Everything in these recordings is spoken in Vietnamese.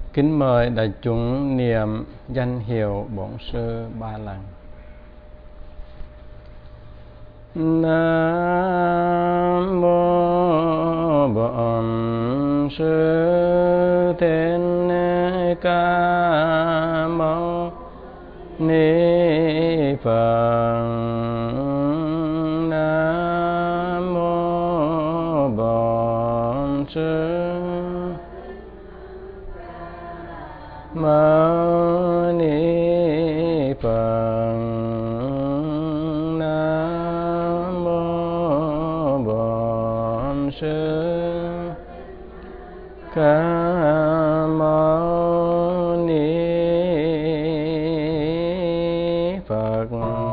Kính mời đại chúng niệm danh hiệu Bổn Sư 3 lần. Nam mô Bổn Sư Thích Ca Mâu Ni Phật. Nam mô Bổn Sư Mâu Ni Phật. Nam mô Bổn Sư Ca Mâu Ni Phật.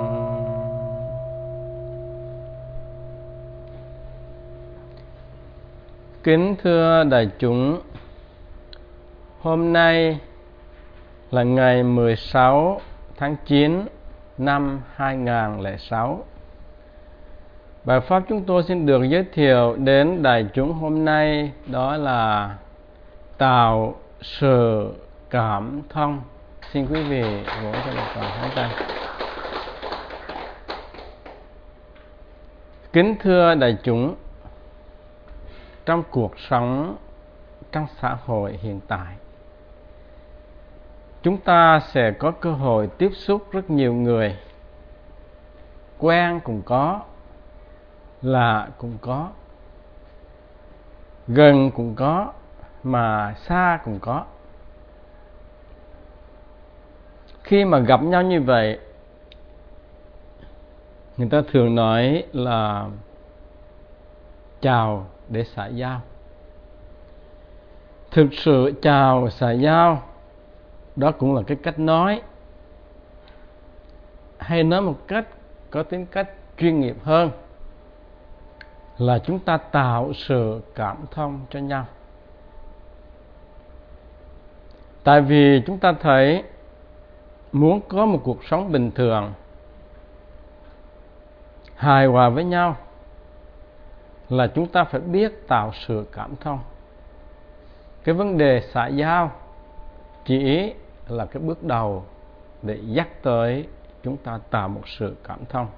Kính thưa đại chúng, hôm nay là ngày 16 tháng 9 năm 2006. Bài pháp chúng tôi xin được giới thiệu đến đại chúng hôm nay đó là tạo sự cảm thông. Xin quý vị vỗ cho một tràng pháo tay. Kính thưa đại chúng, trong cuộc sống, trong xã hội hiện tại, chúng ta sẽ có cơ hội tiếp xúc rất nhiều người. Quen cũng có, lạ cũng có, gần cũng có, mà xa cũng có. Khi mà gặp nhau như vậy, người ta thường nói là chào để xã giao. Thực sự chào xã giao đó cũng là cái cách nói, hay nói một cách có tính cách chuyên nghiệp hơn là chúng ta tạo sự cảm thông cho nhau. Tại vì chúng ta thấy muốn có một cuộc sống bình thường, hài hòa với nhau, là chúng ta phải biết tạo sự cảm thông. Cái vấn đề xã giao chỉ là cái bước đầu để dắt tới chúng ta tạo một sự cảm thông.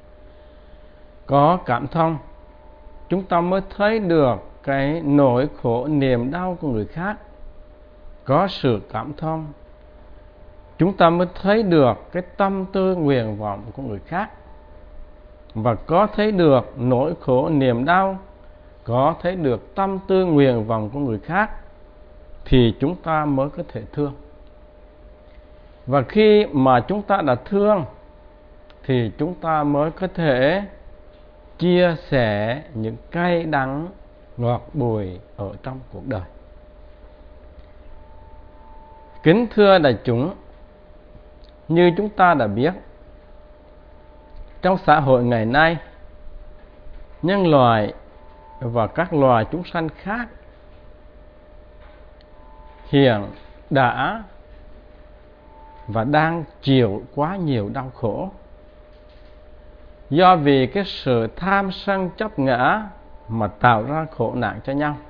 Có cảm thông, chúng ta mới thấy được cái nỗi khổ niềm đau của người khác. Có sự cảm thông, chúng ta mới thấy được cái tâm tư nguyện vọng của người khác. Và có thấy được nỗi khổ niềm đau, có thấy được tâm tư nguyện vọng của người khác, thì chúng ta mới có thể thương. Và khi mà chúng ta đã thương, thì chúng ta mới có thể chia sẻ những cay đắng ngọt bùi ở trong cuộc đời. Kính thưa đại chúng, như chúng ta đã biết, trong xã hội ngày nay, nhân loại và các loài chúng sanh khác hiện đã và đang chịu quá nhiều đau khổ do vì cái sự tham sân chấp ngã mà tạo ra khổ nạn cho nhau.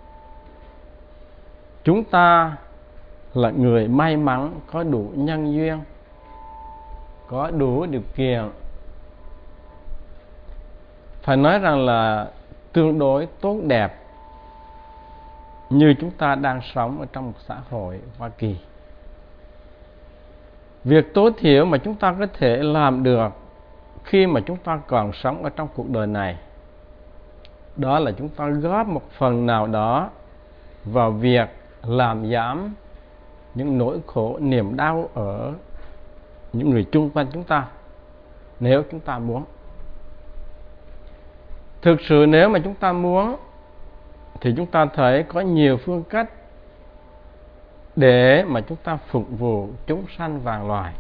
Chúng ta là người may mắn có đủ nhân duyên, có đủ điều kiện, phải nói rằng là tương đối tốt đẹp, như chúng ta đang sống ở trong một xã hội Hoa Kỳ. Việc tối thiểu mà chúng ta có thể làm được khi mà chúng ta còn sống ở trong cuộc đời này, đó là chúng ta góp một phần nào đó vào việc làm giảm những nỗi khổ niềm đau ở những người chung quanh chúng ta, nếu chúng ta muốn. Thực sự nếu mà chúng ta muốn thì chúng ta thấy có nhiều phương cách để mà chúng ta phục vụ chúng sanh vạn loài.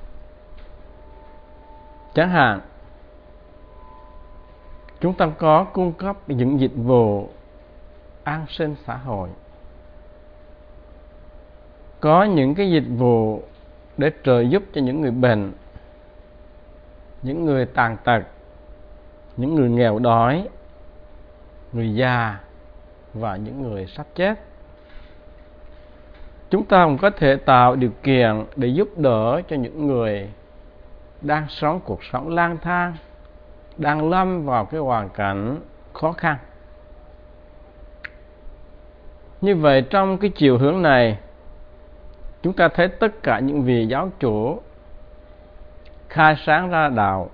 Chẳng hạn, chúng ta có cung cấp những dịch vụ an sinh xã hội, có những cái dịch vụ để trợ giúp cho những người bệnh, những người tàn tật, những người nghèo đói, người già và những người sắp chết. chúng ta cũng có thể tạo điều kiện để giúp đỡ cho những người đang sống cuộc sống lang thang, đang lâm vào cái hoàn cảnh khó khăn. Như vậy trong cái chiều hướng này, chúng ta thấy tất cả những vị giáo chủ khai sáng ra đạo,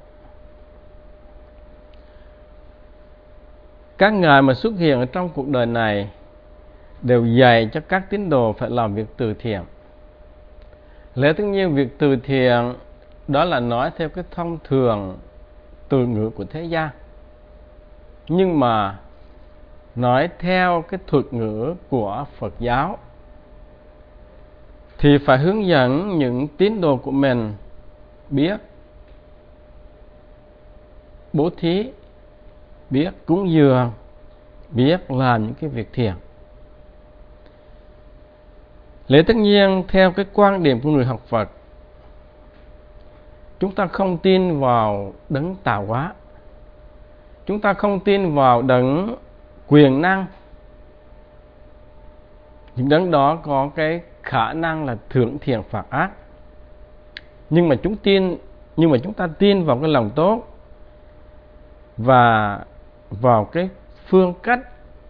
các ngài mà xuất hiện ở trong cuộc đời này đều dạy cho các tín đồ phải làm việc từ thiện. Lẽ tất nhiên việc từ thiện đó là nói theo cái thông thường từ ngữ của thế gian, nhưng mà nói theo cái thuật ngữ của Phật giáo thì phải hướng dẫn những tín đồ của mình biết bố thí, biết cúng dường, biết làm những cái việc thiện. Lẽ tất nhiên theo cái quan điểm của người học Phật, chúng ta không tin vào đấng tạo hóa, chúng ta không tin vào đấng quyền năng. Những đấng đó có cái khả năng là thưởng thiện phạt ác, nhưng mà chúng ta tin vào cái lòng tốt và vào cái phương cách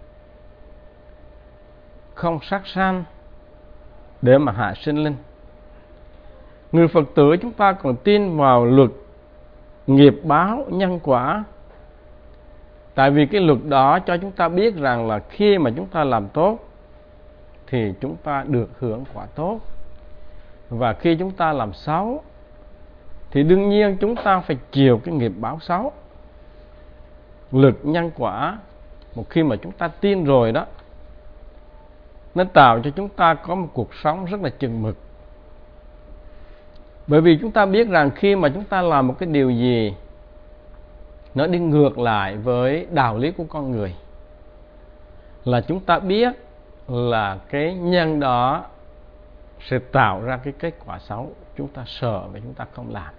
không sát sanh để mà hạ sinh linh. Người Phật tử chúng ta còn tin vào luật nghiệp báo nhân quả, tại vì cái luật đó cho chúng ta biết rằng là khi mà chúng ta làm tốt thì chúng ta được hưởng quả tốt, và khi chúng ta làm xấu thì đương nhiên chúng ta phải chịu cái nghiệp báo xấu. Luật nhân quả một khi mà chúng ta tin rồi đó, nó tạo cho chúng ta có một cuộc sống rất là chừng mực. Bởi vì chúng ta biết rằng khi mà chúng ta làm một cái điều gì nó đi ngược lại với đạo lý của con người, là chúng ta biết là cái nhân đó sẽ tạo ra cái kết quả xấu, chúng ta sợ và chúng ta không làm.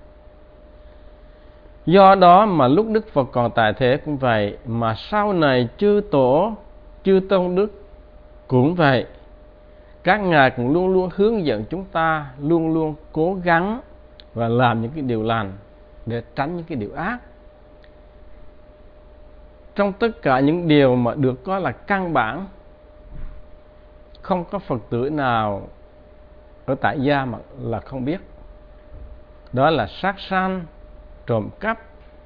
Do đó mà lúc Đức Phật còn tại thế cũng vậy, mà sau này chư tổ, chư tôn đức cũng vậy. Các ngài cũng luôn luôn hướng dẫn chúng ta luôn luôn cố gắng và làm những cái điều lành để tránh những cái điều ác. Trong tất cả những điều mà được coi là căn bản, không có Phật tử nào ở tại gia mà là không biết. Đó là sát sanh, trộm cắp,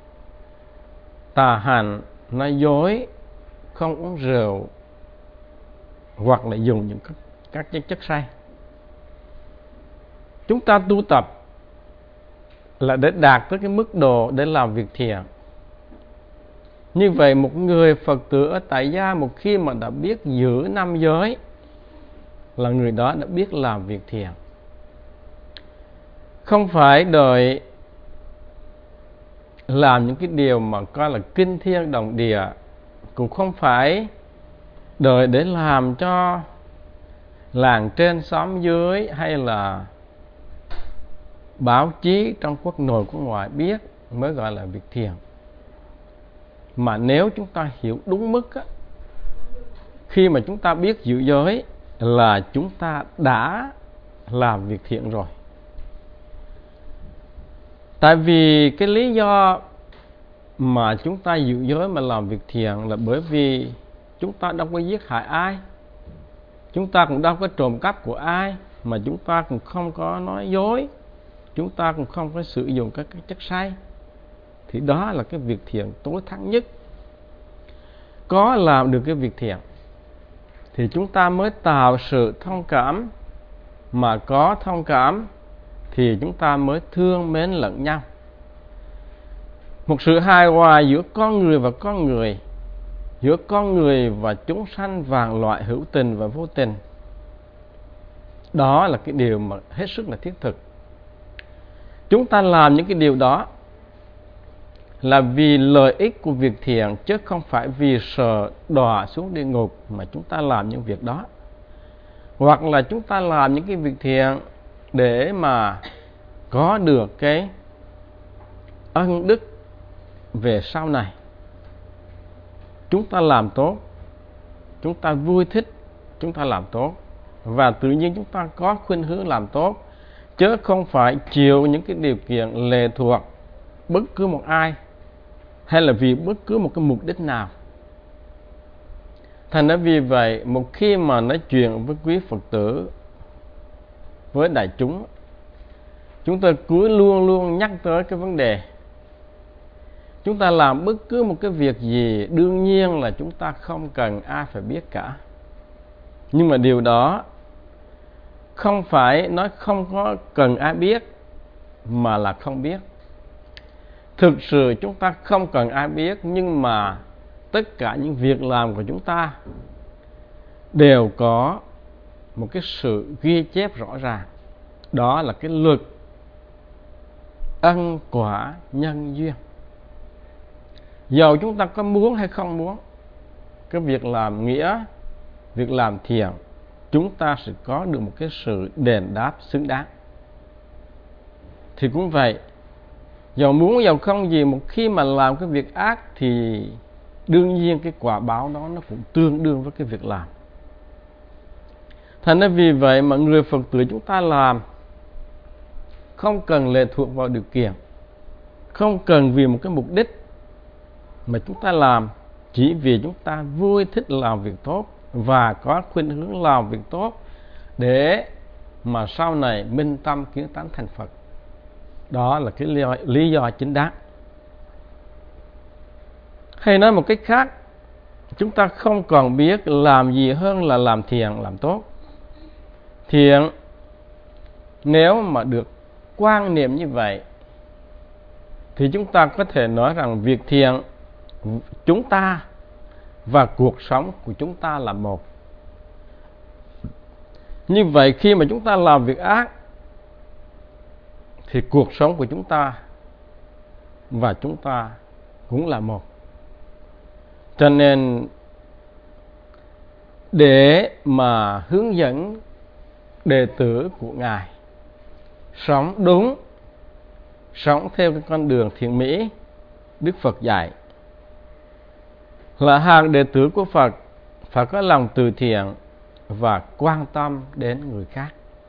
tà hành, nói dối, không uống rượu, hoặc là dùng những các chất say. Chúng ta tu tập là để đạt tới cái mức độ để làm việc thiện. Như vậy một người Phật tử ở tại gia một khi mà đã biết giữ năm giới là người đó đã biết làm việc thiện. Không phải đợi làm những cái điều mà coi là kinh thiên động địa, cũng không phải đợi để làm cho làng trên xóm dưới hay là báo chí trong quốc nội quốc ngoại biết mới gọi là việc thiện. Mà nếu chúng ta hiểu đúng mức á, khi mà chúng ta biết giữ giới là chúng ta đã làm việc thiện rồi. Tại vì cái lý do mà chúng ta giữ giới mà làm việc thiện là bởi vì chúng ta đâu có giết hại ai, chúng ta cũng đâu có trộm cắp của ai, mà chúng ta cũng không có nói dối, chúng ta cũng không có sử dụng các cái chất say. Thì đó là cái việc thiện tối thắng nhất. Có làm được cái việc thiện thì chúng ta mới tạo sự thông cảm, mà có thông cảm thì chúng ta mới thương mến lẫn nhau. Một sự hài hòa giữa con người và con người, giữa con người và chúng sanh vạn loại hữu tình và vô tình. Đó là cái điều mà hết sức là thiết thực. Chúng ta làm những cái điều đó là vì lợi ích của việc thiện, chứ không phải vì sợ đọa xuống địa ngục mà chúng ta làm những việc đó. Hoặc là chúng ta làm những cái việc thiện để mà có được cái ân đức về sau này. Chúng ta làm tốt, chúng ta vui thích, chúng ta làm tốt, và tự nhiên chúng ta có khuynh hướng làm tốt, chứ không phải chịu những cái điều kiện lệ thuộc bất cứ một ai hay là vì bất cứ một cái mục đích nào. Thành ra vì vậy, một khi mà nói chuyện với quý Phật tử, với đại chúng, chúng tôi cứ luôn luôn nhắc tới cái vấn đề chúng ta làm bất cứ một cái việc gì, đương nhiên là chúng ta không cần ai phải biết cả. Nhưng mà điều đó không phải nói không có cần ai biết, mà là không biết. Thực sự chúng ta không cần ai biết, nhưng mà tất cả những việc làm của chúng ta đều có một cái sự ghi chép rõ ràng. Đó là cái luật ân quả nhân duyên. Dầu chúng ta có muốn hay không muốn, cái việc làm nghĩa, việc làm thiện, chúng ta sẽ có được một cái sự đền đáp xứng đáng. Thì cũng vậy, dầu muốn dầu không gì, một khi mà làm cái việc ác thì đương nhiên cái quả báo đó nó cũng tương đương với cái việc làm. Thành ra vì vậy mà người Phật tử chúng ta làm không cần lệ thuộc vào điều kiện, không cần vì một cái mục đích, mà chúng ta làm chỉ vì chúng ta vui thích làm việc tốt và có khuynh hướng làm việc tốt để mà sau này minh tâm kiến tánh thành Phật. Đó là cái lý do chính đáng. Hay nói một cách khác, chúng ta không còn biết làm gì hơn là làm thiện, làm tốt. Thiện, nếu mà được quan niệm như vậy, thì chúng ta có thể nói rằng việc thiện, chúng ta và cuộc sống của chúng ta là một. Như vậy khi mà chúng ta làm việc ác, thì cuộc sống của chúng ta và chúng ta cũng là một. Cho nên để mà hướng dẫn đệ tử của Ngài sống đúng, sống theo cái con đường thiện mỹ Đức Phật dạy, là hàng đệ tử của Phật phải có lòng từ thiện và quan tâm đến người khác.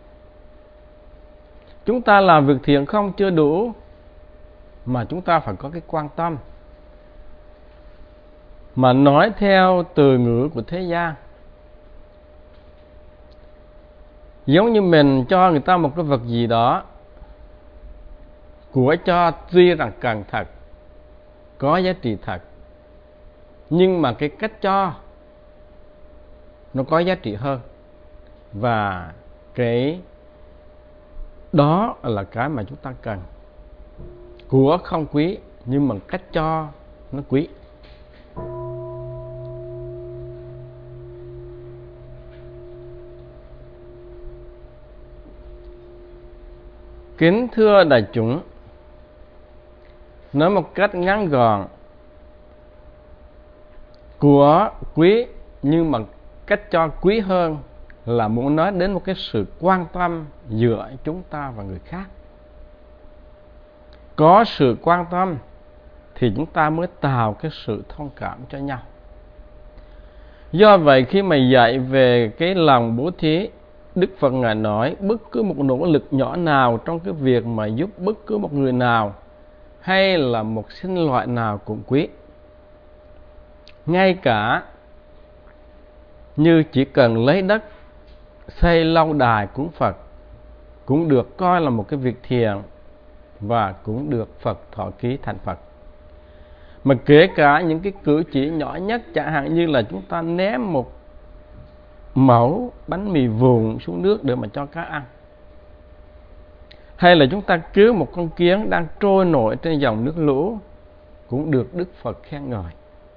Chúng ta làm việc thiện không chưa đủ, mà chúng ta phải có cái quan tâm. Mà nói theo từ ngữ của thế gian, giống như mình cho người ta một cái vật gì đó, của cho tuy rằng cần thật, có giá trị thật, nhưng mà cái cách cho nó có giá trị hơn. Và cái đó là cái mà chúng ta cần. Của không quý, nhưng mà cách cho nó quý. Kính thưa đại chúng, nói một cách ngắn gọn, của quý nhưng mà cách cho quý hơn là muốn nói đến một cái sự quan tâm giữa chúng ta và người khác. Có sự quan tâm thì chúng ta mới tạo cái sự thông cảm cho nhau. Do vậy khi mà dạy về cái lòng bố thí, Đức Phật Ngài nói bất cứ một nỗ lực nhỏ nào trong cái việc mà giúp bất cứ một người nào hay là một sinh loại nào cũng quý. Ngay cả như chỉ cần lấy đất xây lâu đài cúng Phật cũng được coi là một cái việc thiện và cũng được Phật thọ ký thành Phật. Mà kể cả những cái cử chỉ nhỏ nhất, chẳng hạn như là chúng ta ném một mẩu bánh mì vụn xuống nước để mà cho cá ăn, hay là chúng ta cứu một con kiến đang trôi nổi trên dòng nước lũ, cũng được Đức Phật khen ngợi.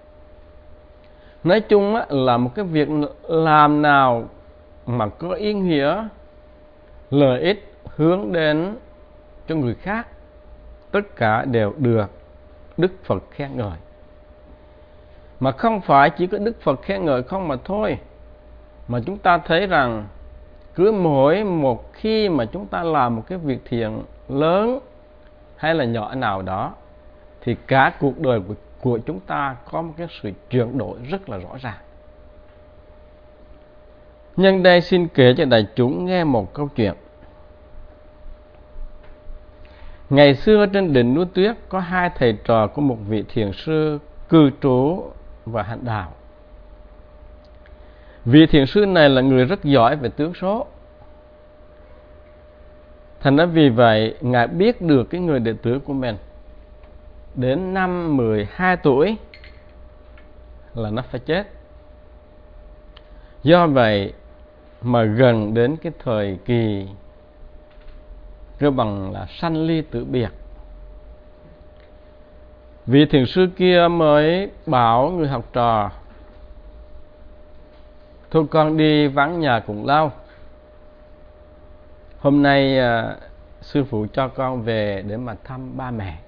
Nói chung là một cái việc làm nào mà có ý nghĩa, lợi ích hướng đến cho người khác, tất cả đều được Đức Phật khen ngợi. Mà không phải chỉ có Đức Phật khen ngợi không mà thôi, mà chúng ta thấy rằng cứ mỗi một khi mà chúng ta làm một cái việc thiện lớn hay là nhỏ nào đó, thì cả cuộc đời của chúng ta có một cái sự chuyển đổi rất là rõ ràng. Nhân đây xin kể cho đại chúng nghe một câu chuyện. Ngày xưa trên đỉnh núi Tuyết có hai thầy trò của một vị thiền sư cư trú và hành đạo. Vị thiền sư này là người rất giỏi về tướng số. Thành ra vì vậy, Ngài biết được cái người đệ tử của mình đến năm 12 tuổi là nó phải chết. Do vậy mà gần đến cái thời kỳ kêu bằng là sanh ly tử biệt, vị thiền sư kia mới bảo người học trò: thôi con đi vắng nhà cũng lâu, hôm nay sư phụ cho con về để mà thăm ba mẹ.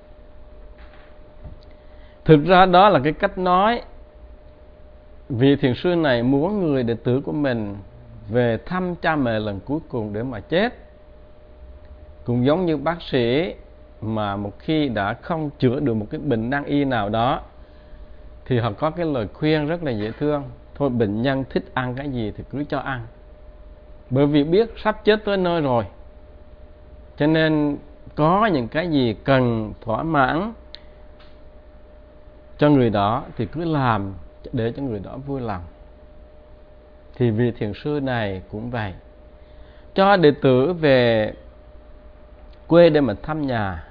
Thực ra đó là cái cách nói vị thiền sư này muốn người đệ tử của mình về thăm cha mẹ lần cuối cùng để mà chết. Cũng giống như bác sĩ mà một khi đã không chữa được một cái bệnh nan y nào đó thì họ có cái lời khuyên rất là dễ thương: thôi bệnh nhân thích ăn cái gì thì cứ cho ăn, bởi vì biết sắp chết tới nơi rồi, cho nên có những cái gì cần thỏa mãn cho người đó thì cứ làm để cho người đó vui lòng. Thì vị thiền sư này cũng vậy, cho đệ tử về quê để mà thăm nhà.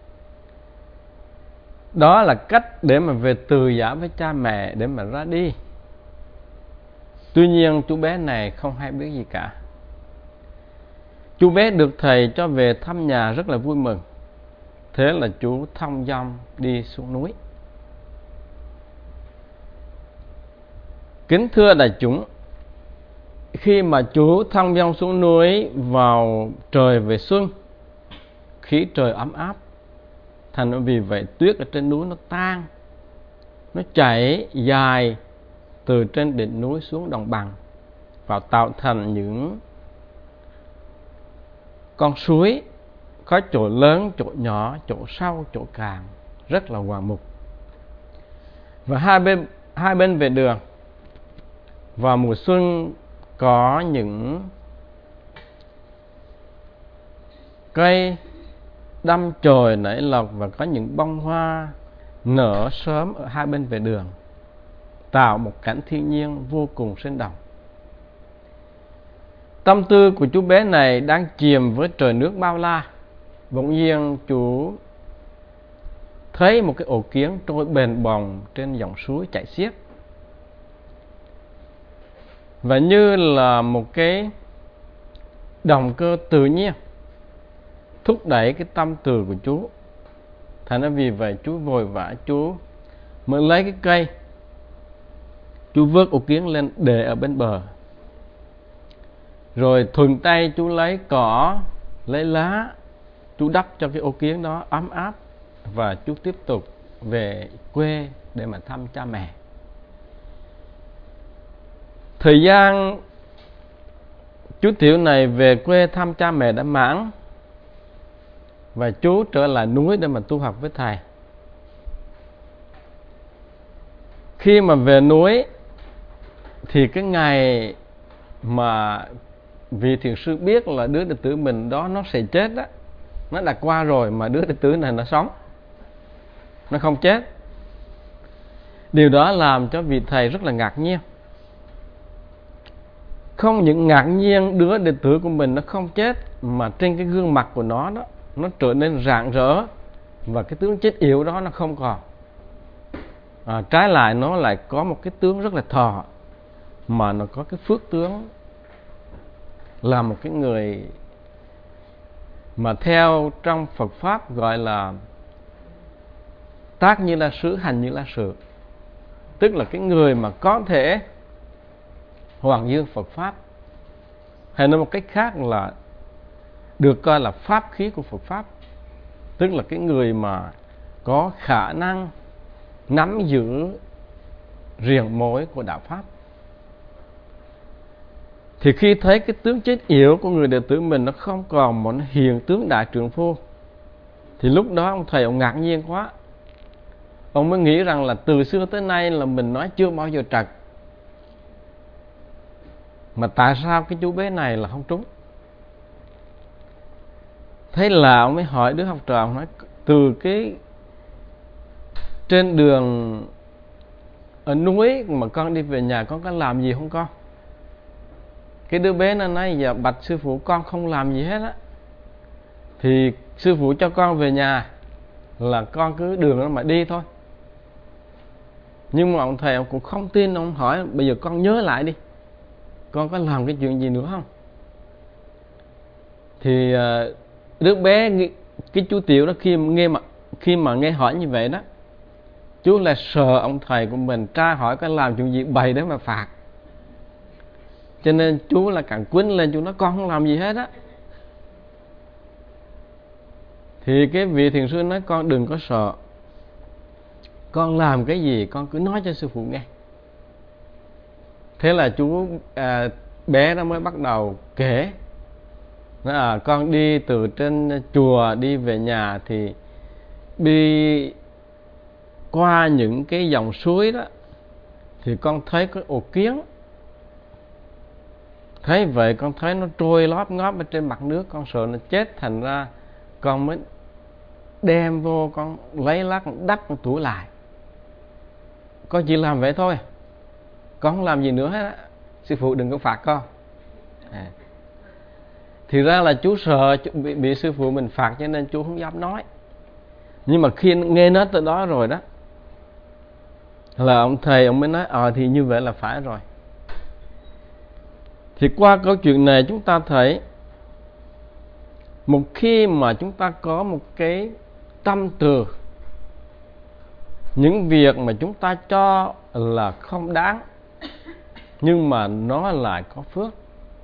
Đó là cách để mà về từ giã với cha mẹ để mà ra đi. Tuy nhiên chú bé này không hay biết gì cả. Chú bé được thầy cho về thăm nhà rất là vui mừng. Thế là chú thong dong đi xuống núi. Kính thưa đại chúng, khi mà chú thong dong xuống núi vào trời về xuân, khí trời ấm áp, thành vì vậy tuyết ở trên núi nó tan, nó chảy dài từ trên đỉnh núi xuống đồng bằng và tạo thành những con suối, có chỗ lớn, chỗ nhỏ, chỗ sâu, chỗ cạn, rất là ngoạn mục. Và hai bên vệ đường vào mùa xuân có những cây đâm chồi nảy lộc và có những bông hoa nở sớm ở hai bên vệ đường, tạo một cảnh thiên nhiên vô cùng sinh động. Tâm tư của chú bé này đang chìm với trời nước bao la. Bỗng nhiên chú thấy một cái ổ kiến trôi bềnh bồng trên dòng suối chảy xiết, và như là một cái động cơ tự nhiên thúc đẩy cái tâm từ của chú. Thành ra vì vậy chú vội vã, chú mới lấy cái cây, chú vớt ổ kiến lên để ở bên bờ, rồi thuận tay chú lấy cỏ, lấy lá, chú đắp cho cái ổ kiến đó ấm áp, và chú tiếp tục về quê để mà thăm cha mẹ. Thời gian chú tiểu này về quê thăm cha mẹ đã mãn, và chú trở lại núi để mà tu học với thầy. Khi mà về núi thì cái ngày mà vị thiền sư biết là đứa đệ tử mình đó nó sẽ chết đó, nó đã qua rồi, mà đứa đệ tử này nó sống, nó không chết. Điều đó làm cho vị thầy rất là ngạc nhiên. Không những ngạc nhiên đứa đệ tử của mình nó không chết, mà trên cái gương mặt của nó đó, nó trở nên rạng rỡ, và cái tướng chết yếu đó nó không còn. Trái lại nó lại có một cái tướng rất là thọ, mà nó có cái phước tướng là một cái người mà theo trong Phật Pháp gọi là tác như là sự, hành như là sự. Tức là cái người mà có thể hoàng dương Phật Pháp, hay nói một cách khác là được coi là pháp khí của Phật Pháp. Tức là cái người mà có khả năng nắm giữ riêng mối của đạo Pháp. Thì khi thấy cái tướng chết yếu của người đệ tử mình nó không còn một hiện tướng đại trượng phu, thì lúc đó ông thầy ông ngạc nhiên quá. Ông mới nghĩ rằng là từ xưa tới nay là mình nói chưa bao giờ trật. Mà tại sao cái chú bé này là không trúng? Thế là ông mới hỏi đứa học trò, ông nói từ cái trên đường ở núi mà con đi về nhà con có làm gì không con? Cái đứa bé nó nói dạ bạch sư phụ con không làm gì hết á. Thì sư phụ cho con về nhà là con cứ đường đó mà đi thôi. Nhưng mà ông thầy ông cũng không tin, ông hỏi bây giờ con nhớ lại đi, con có làm cái chuyện gì nữa không? Thì đứa bé, cái chú Tiểu đó khi mà nghe hỏi như vậy đó, chú là sợ ông thầy của mình tra hỏi có làm chuyện gì bày để mà phạt, cho nên chú là càng quýnh lên, chú nói con không làm gì hết á. Thì cái vị thiền sư nói con đừng có sợ, con làm cái gì con cứ nói cho sư phụ nghe. Thế là chú bé nó mới bắt đầu kể. Con đi từ trên chùa đi về nhà thì đi qua những cái dòng suối đó thì con thấy có ổ kiến. Thấy vậy con thấy nó trôi lóp ngóp ở trên mặt nước, con sợ nó chết, thành ra con mới đem vô, con lấy lát đắp con tủ lại. Con chỉ làm vậy thôi, con không làm gì nữa hết á, sư phụ đừng có phạt con. Thì ra là chú sợ bị sư phụ mình phạt cho nên chú không dám nói. Nhưng mà khi nghe nói tới đó rồi đó là ông thầy ông mới nói thì như vậy là phải rồi. Thì qua câu chuyện này chúng ta thấy một khi mà chúng ta có một cái tâm từ những việc mà chúng ta cho là không đáng nhưng mà nó lại có phước,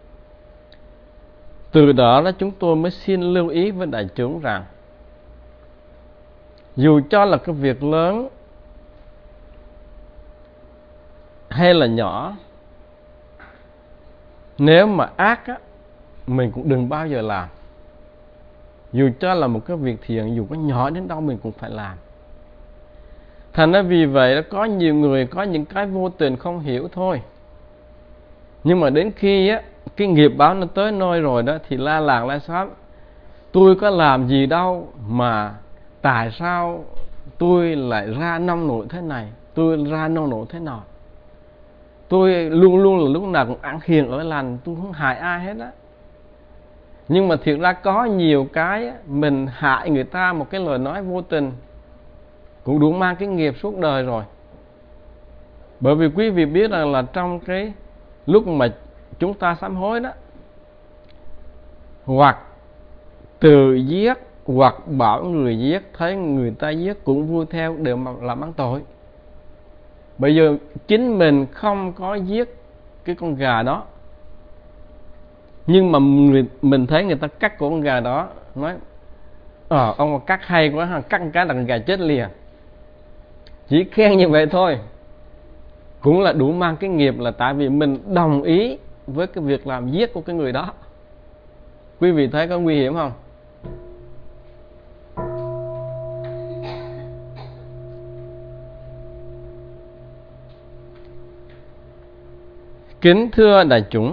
từ đó chúng tôi mới xin lưu ý với đại chúng rằng dù cho là cái việc lớn hay là nhỏ, nếu mà ác á, mình cũng đừng bao giờ làm. Dù cho là một cái việc thiện, dù có nhỏ đến đâu mình cũng phải làm. Thành ra vì vậy có nhiều người có những cái vô tình không hiểu thôi. Nhưng mà đến khi á, cái nghiệp báo nó tới nơi rồi đó thì la làng la xóm, tôi có làm gì đâu mà tại sao tôi lại ra nông nổi thế này, tôi ra nông nổi thế nào, tôi luôn luôn là lúc nào cũng ăn hiền ở lành, tôi không hại ai hết á. Nhưng mà thiệt ra có nhiều cái mình hại người ta một cái lời nói vô tình cũng đủ mang cái nghiệp suốt đời rồi. Bởi vì quý vị biết rằng là trong cái lúc mà chúng ta sám hối đó, hoặc tự giết hoặc bảo người giết, thấy người ta giết cũng vui theo, đều làm ăn tội. Bây giờ chính mình không có giết cái con gà đó, nhưng mà mình thấy người ta cắt cổ con gà đó, nói ông cắt hay quá ha, cắt một cái là con gà chết liền. Chỉ khen như vậy thôi cũng là đủ mang cái nghiệp, là tại vì mình đồng ý với cái việc làm giết của cái người đó. Quý vị thấy có nguy hiểm không? Kính thưa đại chúng,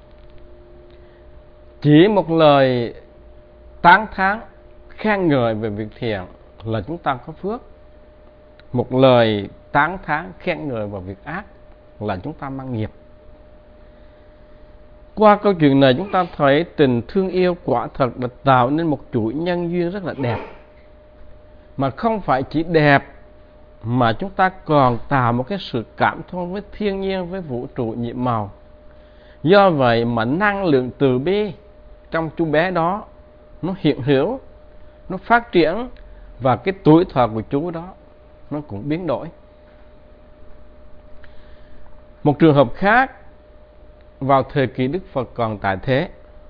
chỉ một lời tán thán khen ngợi về việc thiện là chúng ta có phước. Một lời tán thán khen ngợi vào việc ác là chúng ta mang nghiệp. Qua câu chuyện này chúng ta thấy tình thương yêu quả thật đã tạo nên một chuỗi nhân duyên rất là đẹp. Mà không phải chỉ đẹp mà chúng ta còn tạo một cái sự cảm thông với thiên nhiên, với vũ trụ nhiệm màu. Do vậy mà năng lượng từ bi trong chú bé đó nó hiện hữu, nó phát triển, và cái tuổi thọ của chú đó nó cũng biến đổi. Một trường hợp khác, vào thời kỳ Đức Phật còn tại thế,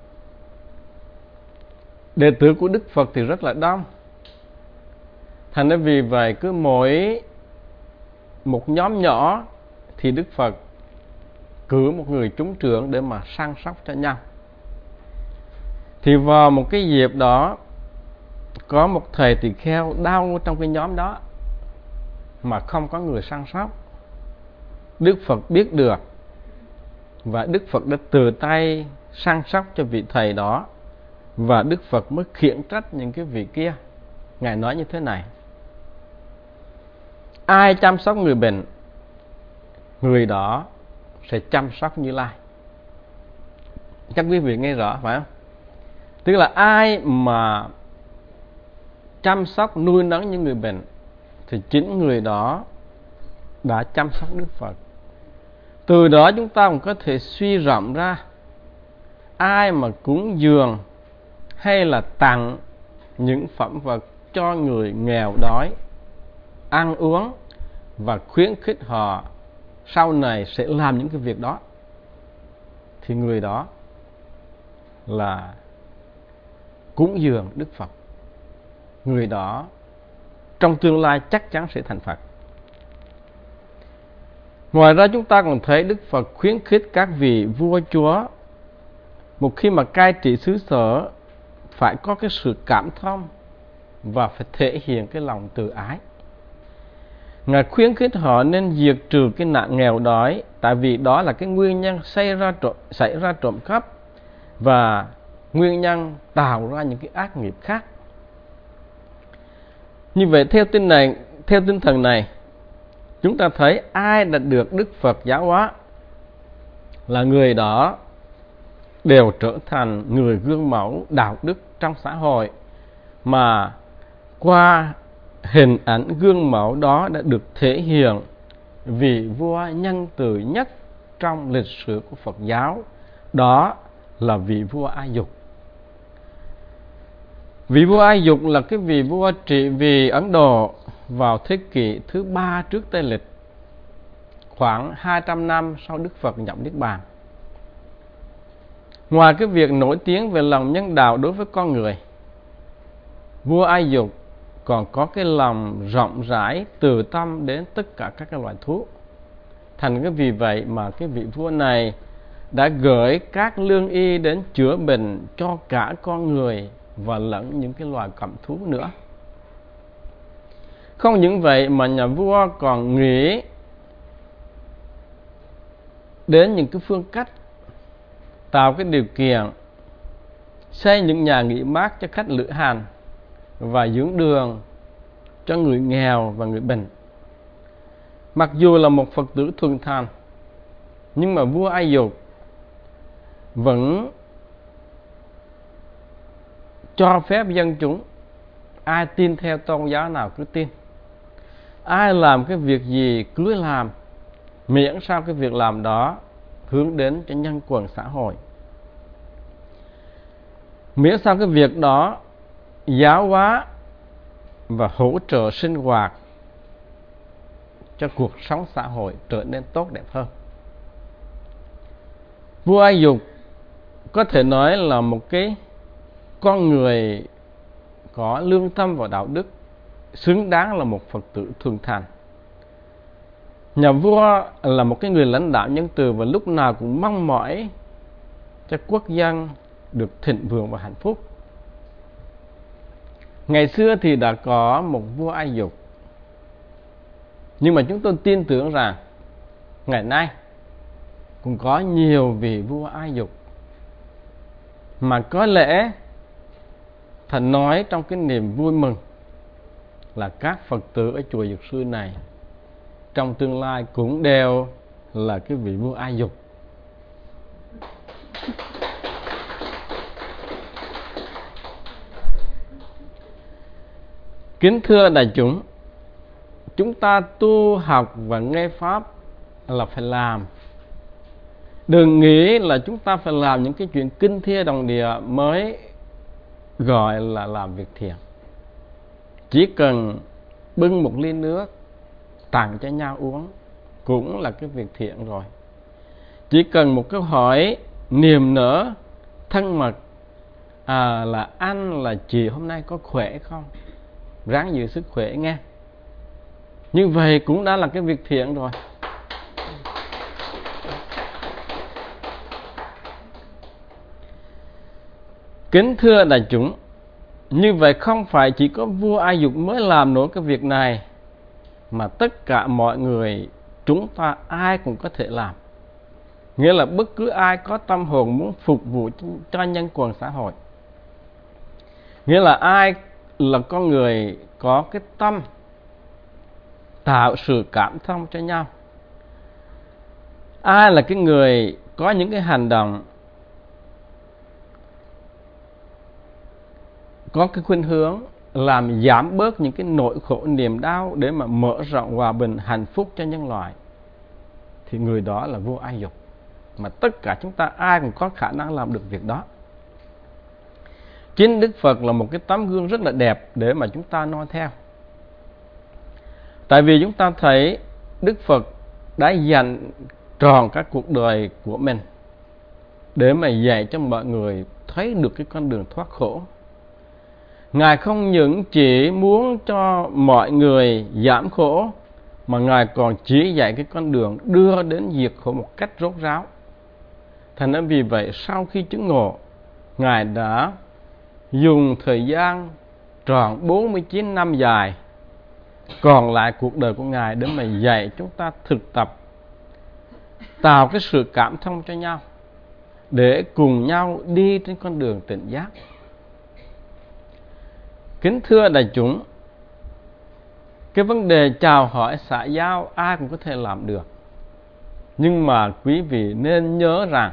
đệ tử của Đức Phật thì rất là đông. Thành ra vì vậy cứ mỗi một nhóm nhỏ thì Đức Phật cử một người trúng trưởng để mà săn sóc cho nhau. Thì vào một cái dịp đó, có một thầy tỳ kheo đau trong cái nhóm đó mà không có người săn sóc. Đức Phật biết được và Đức Phật đã tự tay săn sóc cho vị thầy đó, và Đức Phật mới khiển trách những cái vị kia. Ngài nói như thế này: ai chăm sóc người bệnh, người đó sẽ chăm sóc Như Lai. Chắc quý vị nghe rõ phải không? Tức là ai mà chăm sóc nuôi nấng những người bệnh thì chính người đó đã chăm sóc Đức Phật. Từ đó chúng ta cũng có thể suy rộng ra, ai mà cúng dường hay là tặng những phẩm vật cho người nghèo đói ăn uống và khuyến khích họ sau này sẽ làm những cái việc đó, thì người đó là cúng dường Đức Phật. Người đó trong tương lai chắc chắn sẽ thành Phật. Ngoài ra chúng ta còn thấy Đức Phật khuyến khích các vị vua chúa một khi mà cai trị xứ sở phải có cái sự cảm thông và phải thể hiện cái lòng từ ái. Ngài khuyến khích họ nên diệt trừ cái nạn nghèo đói, tại vì đó là cái nguyên nhân xảy ra trộm cắp và nguyên nhân tạo ra những cái ác nghiệp khác. Như vậy theo tinh thần này, chúng ta thấy ai đã được Đức Phật giáo hóa là người đó đều trở thành người gương mẫu đạo đức trong xã hội, mà qua hình ảnh gương mẫu đó đã được thể hiện vị vua nhân từ nhất trong lịch sử của Phật giáo, đó là vị vua A Dục. Vị vua A Dục là cái vị vua trị vì Ấn Độ vào thế kỷ thứ 3 trước Tây Lịch, khoảng 200 năm sau Đức Phật nhập Niết Bàn. Ngoài cái việc nổi tiếng về lòng nhân đạo đối với con người, vua A Dục còn có cái lòng rộng rãi từ tâm đến tất cả các loài thú. Thành cái vì vậy mà cái vị vua này đã gửi các lương y đến chữa bệnh cho cả con người và lẫn những cái loài cầm thú nữa. Không những vậy mà nhà vua còn nghĩ đến những cái phương cách tạo cái điều kiện xây những nhà nghỉ mát cho khách lữ hành và dưỡng đường cho người nghèo và người bệnh. Mặc dù là một Phật tử thuần thành, nhưng mà vua A Dục vẫn cho phép dân chúng ai tin theo tôn giáo nào cứ tin, ai làm cái việc gì cứ làm, miễn sao cái việc làm đó hướng đến cho nhân quần xã hội, miễn sao cái việc đó giáo hóa và hỗ trợ sinh hoạt cho cuộc sống xã hội trở nên tốt đẹp hơn. Vua A Dục có thể nói là một cái con người có lương tâm và đạo đức, xứng đáng là một Phật tử thuần thành. Nhà vua là một cái người lãnh đạo nhân từ và lúc nào cũng mong mỏi cho quốc dân được thịnh vượng và hạnh phúc. Ngày xưa thì đã có một vua A Dục, nhưng mà chúng tôi tin tưởng rằng ngày nay cũng có nhiều vị vua A Dục, mà có lẽ Thầy nói trong cái niềm vui mừng là các Phật tử ở chùa Dược Sư này trong tương lai cũng đều là cái vị vua A Dục. Kính thưa đại chúng, chúng ta tu học và nghe Pháp là phải làm. Đừng nghĩ là chúng ta phải làm những cái chuyện kinh thiên động địa mới gọi là làm việc thiện. Chỉ cần bưng một ly nước tặng cho nhau uống cũng là cái việc thiện rồi. Chỉ cần một câu hỏi niềm nở thân mật, là anh là chị hôm nay có khỏe không, ráng giữ sức khỏe nghe, như vậy cũng đã là cái việc thiện rồi. Kính thưa đại chúng, như vậy không phải chỉ có vua A Dục mới làm nổi cái việc này, mà tất cả mọi người chúng ta ai cũng có thể làm. Nghĩa là bất cứ ai có tâm hồn muốn phục vụ cho nhân quần xã hội. Nghĩa là ai là con người có cái tâm tạo sự cảm thông cho nhau. Ai là cái người có những cái hành động có cái khuynh hướng làm giảm bớt những cái nỗi khổ niềm đau để mà mở rộng hòa bình hạnh phúc cho nhân loại, thì người đó là vô ai dục. Mà tất cả chúng ta ai cũng có khả năng làm được việc đó. Chính Đức Phật là một cái tấm gương rất là đẹp để mà chúng ta noi theo. Tại vì chúng ta thấy Đức Phật đã dành tròn các cuộc đời của mình để mà dạy cho mọi người thấy được cái con đường thoát khổ. Ngài không những chỉ muốn cho mọi người giảm khổ, mà Ngài còn chỉ dạy cái con đường đưa đến diệt khổ một cách rốt ráo. Thành ra vì vậy, sau khi chứng ngộ, Ngài đã dùng thời gian tròn 49 năm dài còn lại cuộc đời của Ngài để mà dạy chúng ta thực tập tạo cái sự cảm thông cho nhau, để cùng nhau đi trên con đường tỉnh giác. Kính thưa đại chúng, cái vấn đề chào hỏi xã giao ai cũng có thể làm được. Nhưng mà quý vị nên nhớ rằng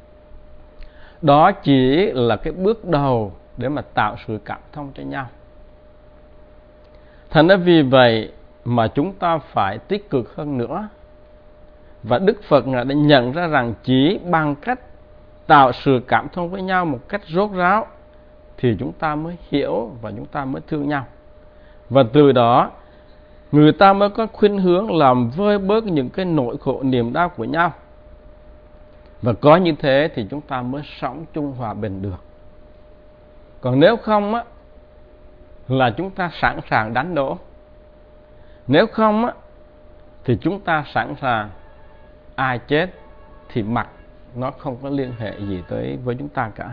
đó chỉ là cái bước đầu để mà tạo sự cảm thông cho nhau. Thành ra vì vậy mà chúng ta phải tích cực hơn nữa. Và Đức Phật đã nhận ra rằng chỉ bằng cách tạo sự cảm thông với nhau một cách rốt ráo thì chúng ta mới hiểu và chúng ta mới thương nhau. Và từ đó người ta mới có khuynh hướng làm vơi bớt những cái nỗi khổ niềm đau của nhau. Và có như thế thì chúng ta mới sống chung hòa bình được. Còn nếu không á, là chúng ta sẵn sàng đánh đổ. Nếu không á, thì chúng ta sẵn sàng ai chết thì mặc, nó không có liên hệ gì với chúng ta cả.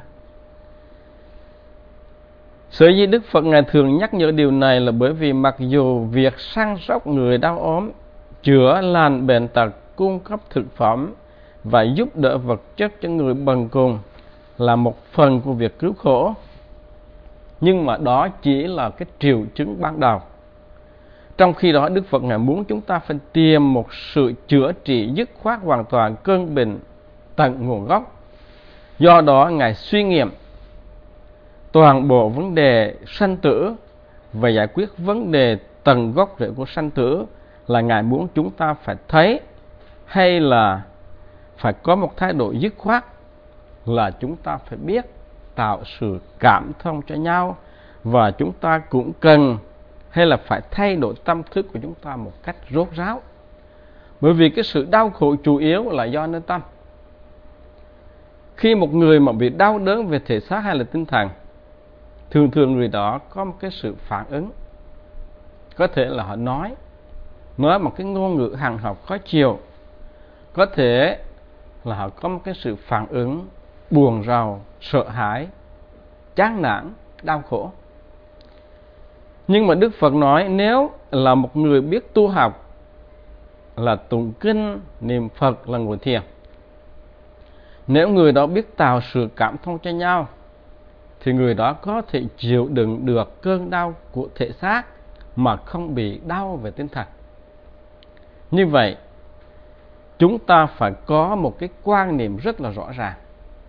Sở dĩ Đức Phật Ngài thường nhắc nhở điều này là bởi vì mặc dù việc săn sóc người đau ốm, chữa lành bệnh tật, cung cấp thực phẩm và giúp đỡ vật chất cho người bần cùng là một phần của việc cứu khổ, nhưng mà đó chỉ là cái triệu chứng ban đầu. Trong khi đó Đức Phật Ngài muốn chúng ta phải tìm một sự chữa trị dứt khoát hoàn toàn cơn bệnh tận nguồn gốc. Do đó Ngài suy nghiệm toàn bộ vấn đề sanh tử và giải quyết vấn đề tận gốc rễ của sanh tử là Ngài muốn chúng ta phải thấy, hay là phải có một thái độ dứt khoát, là chúng ta phải biết tạo sự cảm thông cho nhau. Và chúng ta cũng cần hay là phải thay đổi tâm thức của chúng ta một cách rốt ráo. Bởi vì cái sự đau khổ chủ yếu là do nơi tâm. Khi một người mà bị đau đớn về thể xác hay là tinh thần, thường thường người đó có một cái sự phản ứng. Có thể là họ nói một cái ngôn ngữ hằn học khó chịu. Có thể là họ có một cái sự phản ứng buồn rầu, sợ hãi, chán nản, đau khổ. Nhưng mà Đức Phật nói nếu là một người biết tu học, là tụng kinh, niệm Phật, là ngồi thiền, nếu người đó biết tạo sự cảm thông cho nhau, thì người đó có thể chịu đựng được cơn đau của thể xác mà không bị đau về tinh thần. Như vậy, chúng ta phải có một cái quan niệm rất là rõ ràng,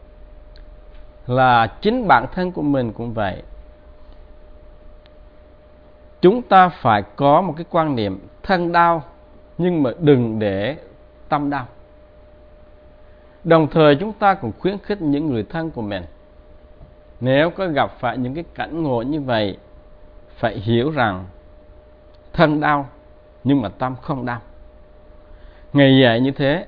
là chính bản thân của mình cũng vậy. Chúng ta phải có một cái quan niệm thân đau, nhưng mà đừng để tâm đau. Đồng thời chúng ta cũng khuyến khích những người thân của mình, nếu có gặp phải những cái cảnh ngộ như vậy, phải hiểu rằng thân đau nhưng mà tâm không đau. Ngày dạy như thế.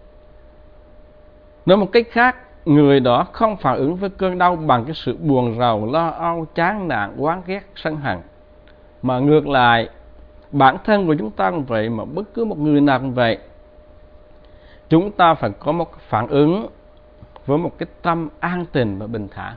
Nói một cách khác, người đó không phản ứng với cơn đau bằng cái sự buồn rầu, lo âu, chán nản, oán ghét, sân hận. Mà ngược lại, bản thân của chúng ta cũng vậy, mà bất cứ một người nào cũng vậy. Chúng ta phải có một phản ứng với một cái tâm an tịnh và bình thản.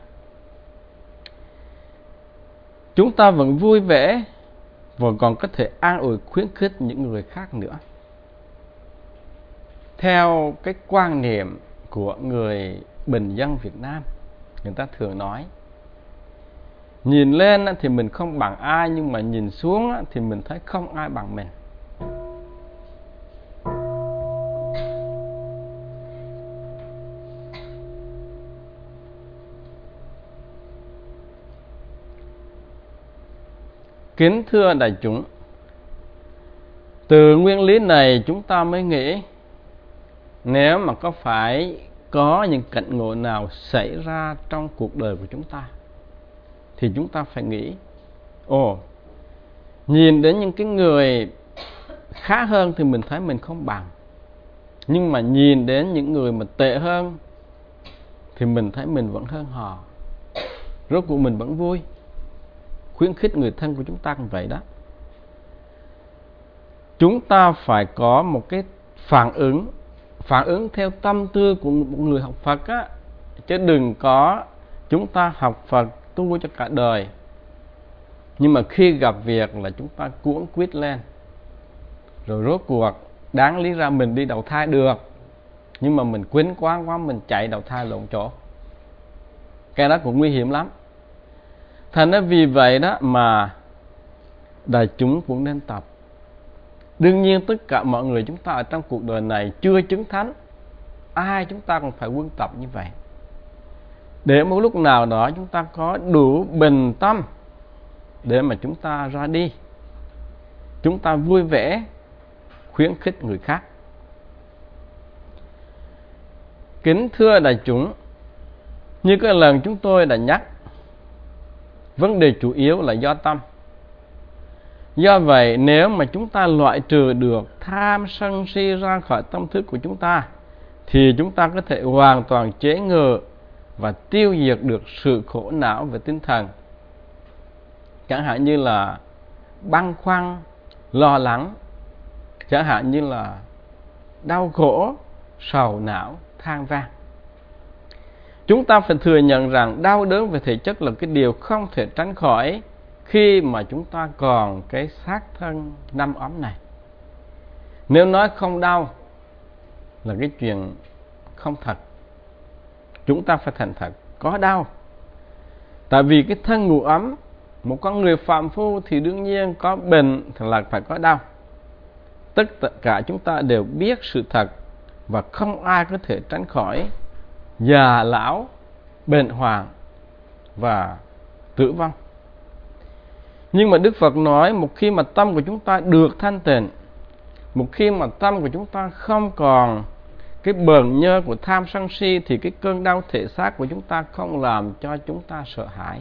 Chúng ta vẫn vui vẻ và còn có thể an ủi khuyến khích những người khác nữa. Theo cái quan niệm của người bình dân Việt Nam. Người ta thường nói nhìn lên thì mình không bằng ai, nhưng mà nhìn xuống thì mình thấy không ai bằng mình. Kính thưa đại chúng, từ nguyên lý này chúng ta mới nghĩ nếu mà có những cảnh ngộ nào xảy ra trong cuộc đời của chúng ta thì chúng ta phải nghĩ nhìn đến những cái người khá hơn thì mình thấy mình không bằng, nhưng mà nhìn đến những người mà tệ hơn thì mình thấy mình vẫn hơn họ. Rốt cuộc mình vẫn vui. Khuyến khích người thân của chúng ta cũng vậy đó. Chúng ta phải có một cái phản ứng theo tâm tư của một người học Phật á, chứ đừng có chúng ta học Phật tu cho cả đời, nhưng mà khi gặp việc là chúng ta cuống quýt lên, rồi rốt cuộc đáng lý ra mình đi đầu thai được, nhưng mà mình quýnh quá mình chạy đầu thai lộn chỗ. Cái đó cũng nguy hiểm lắm. Thành ra vì vậy đó mà đại chúng cũng nên tập. Đương nhiên tất cả mọi người chúng ta ở trong cuộc đời này chưa chứng thánh, ai chúng ta cũng phải quân tập như vậy, để một lúc nào đó chúng ta có đủ bình tâm để mà chúng ta ra đi, chúng ta vui vẻ khuyến khích người khác. Kính thưa đại chúng, như cái lần chúng tôi đã nhắc, vấn đề chủ yếu là do tâm. Do vậy nếu mà chúng ta loại trừ được tham sân si ra khỏi tâm thức của chúng ta thì chúng ta có thể hoàn toàn chế ngự và tiêu diệt được sự khổ não về tinh thần. Chẳng hạn như là băn khoăn, lo lắng, chẳng hạn như là đau khổ, sầu não, than van. Chúng ta phải thừa nhận rằng đau đớn về thể chất là cái điều không thể tránh khỏi khi mà chúng ta còn cái xác thân năm ấm này. Nếu nói không đau là cái chuyện không thật. Chúng ta phải thành thật, có đau. Tại vì cái thân ngủ ấm, một con người phàm phu thì đương nhiên có bệnh thì là phải có đau. Tất cả chúng ta đều biết sự thật và không ai có thể tránh khỏi già lão, bệnh hoạn và tử vong. Nhưng mà Đức Phật nói một khi mà tâm của chúng ta được thanh tịnh, một khi mà tâm của chúng ta không còn cái bờn nhơ của tham sân si thì cái cơn đau thể xác của chúng ta không làm cho chúng ta sợ hãi.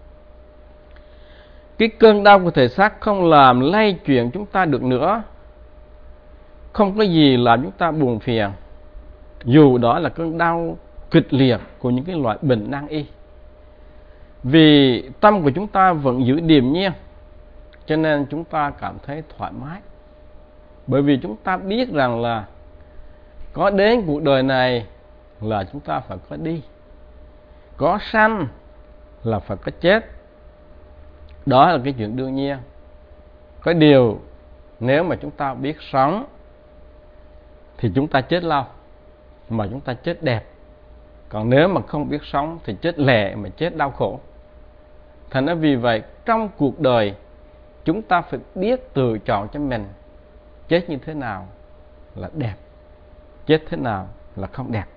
Cái cơn đau của thể xác không làm lay chuyển chúng ta được nữa. Không có gì làm chúng ta buồn phiền, dù đó là cơn đau kịch liệt của những cái loại bệnh nan y. Vì tâm của chúng ta vẫn giữ điềm nhiên, cho nên chúng ta cảm thấy thoải mái. Bởi vì chúng ta biết rằng là có đến cuộc đời này là chúng ta phải có đi, có sanh là phải có chết. Đó là cái chuyện đương nhiên. Có điều nếu mà chúng ta biết sống thì chúng ta chết lâu, mà chúng ta chết đẹp. Còn nếu mà không biết sống thì chết lẹ mà chết đau khổ. Thành ra vì vậy trong cuộc đời chúng ta phải biết tự chọn cho mình chết như thế nào là đẹp, chết thế nào là không đẹp.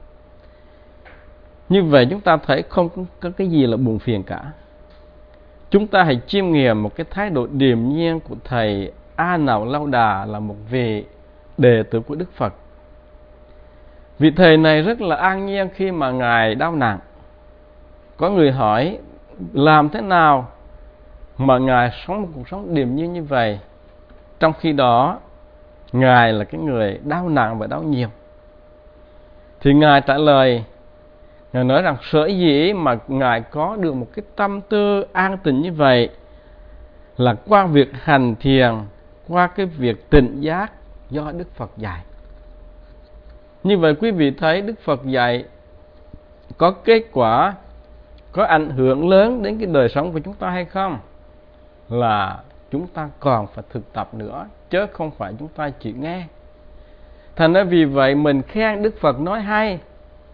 Như vậy chúng ta thấy không có cái gì là buồn phiền cả. Chúng ta hãy chiêm nghiệm một cái thái độ điềm nhiên của Thầy A Nào Lâu Đà, là một vị đệ tử của Đức Phật. Vị Thầy này rất là an nhiên khi mà Ngài đau nặng. Có người hỏi làm thế nào mà Ngài sống một cuộc sống điềm nhiên như vậy, trong khi đó Ngài là cái người đau nặng và đau nhiều. Thì Ngài trả lời, Ngài nói rằng sở dĩ mà Ngài có được một cái tâm tư an tịnh như vậy là qua việc hành thiền, qua cái việc tỉnh giác do Đức Phật dạy. Như vậy quý vị thấy Đức Phật dạy có kết quả, có ảnh hưởng lớn đến cái đời sống của chúng ta hay không? Là chúng ta còn phải thực tập nữa, chứ không phải chúng ta chỉ nghe. Thành ra vì vậy mình khen Đức Phật nói hay,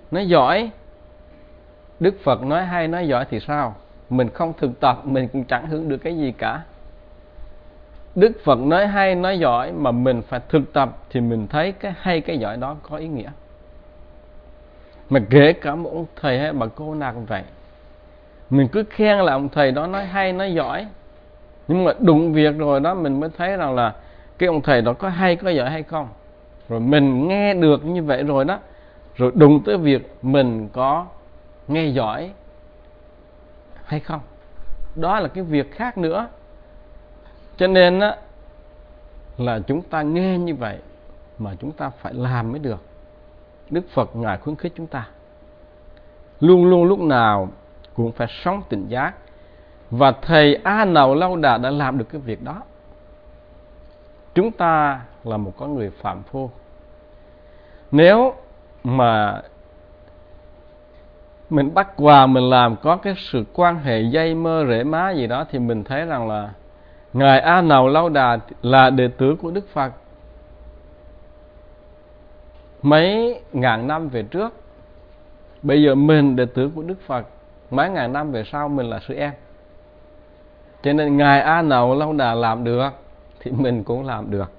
nói giỏi. Đức Phật nói hay nói giỏi thì sao? Mình không thực tập mình cũng chẳng hưởng được cái gì cả. Đức Phật nói hay nói giỏi mà mình phải thực tập thì mình thấy cái hay cái giỏi đó có ý nghĩa. Mà kể cả một ông thầy hay bà cô nào cũng vậy, mình cứ khen là ông thầy đó nói hay nói giỏi, nhưng mà đụng việc rồi đó mình mới thấy rằng là cái ông thầy đó có hay có giỏi hay không. Rồi mình nghe được như vậy rồi đó, rồi đụng tới việc mình có nghe giỏi hay không, đó là cái việc khác nữa. Cho nên á, là chúng ta nghe như vậy mà chúng ta phải làm mới được. Đức Phật Ngài khuyến khích chúng ta luôn luôn lúc nào cũng phải sống tỉnh giác. Và thầy A Nào Lâu Đà đã làm được cái việc đó. Chúng ta là một con người phạm phu, nếu mà mình bắt quà mình làm có cái sự quan hệ dây mơ rễ má gì đó, thì mình thấy rằng là Ngài A Nào Lâu Đà là đệ tử của Đức Phật mấy ngàn năm về trước. Bây giờ mình đệ tử của Đức Phật mấy ngàn năm về sau, mình là sư em. Cho nên Ngài A Nào Lâu Đà làm được thì mình cũng làm được.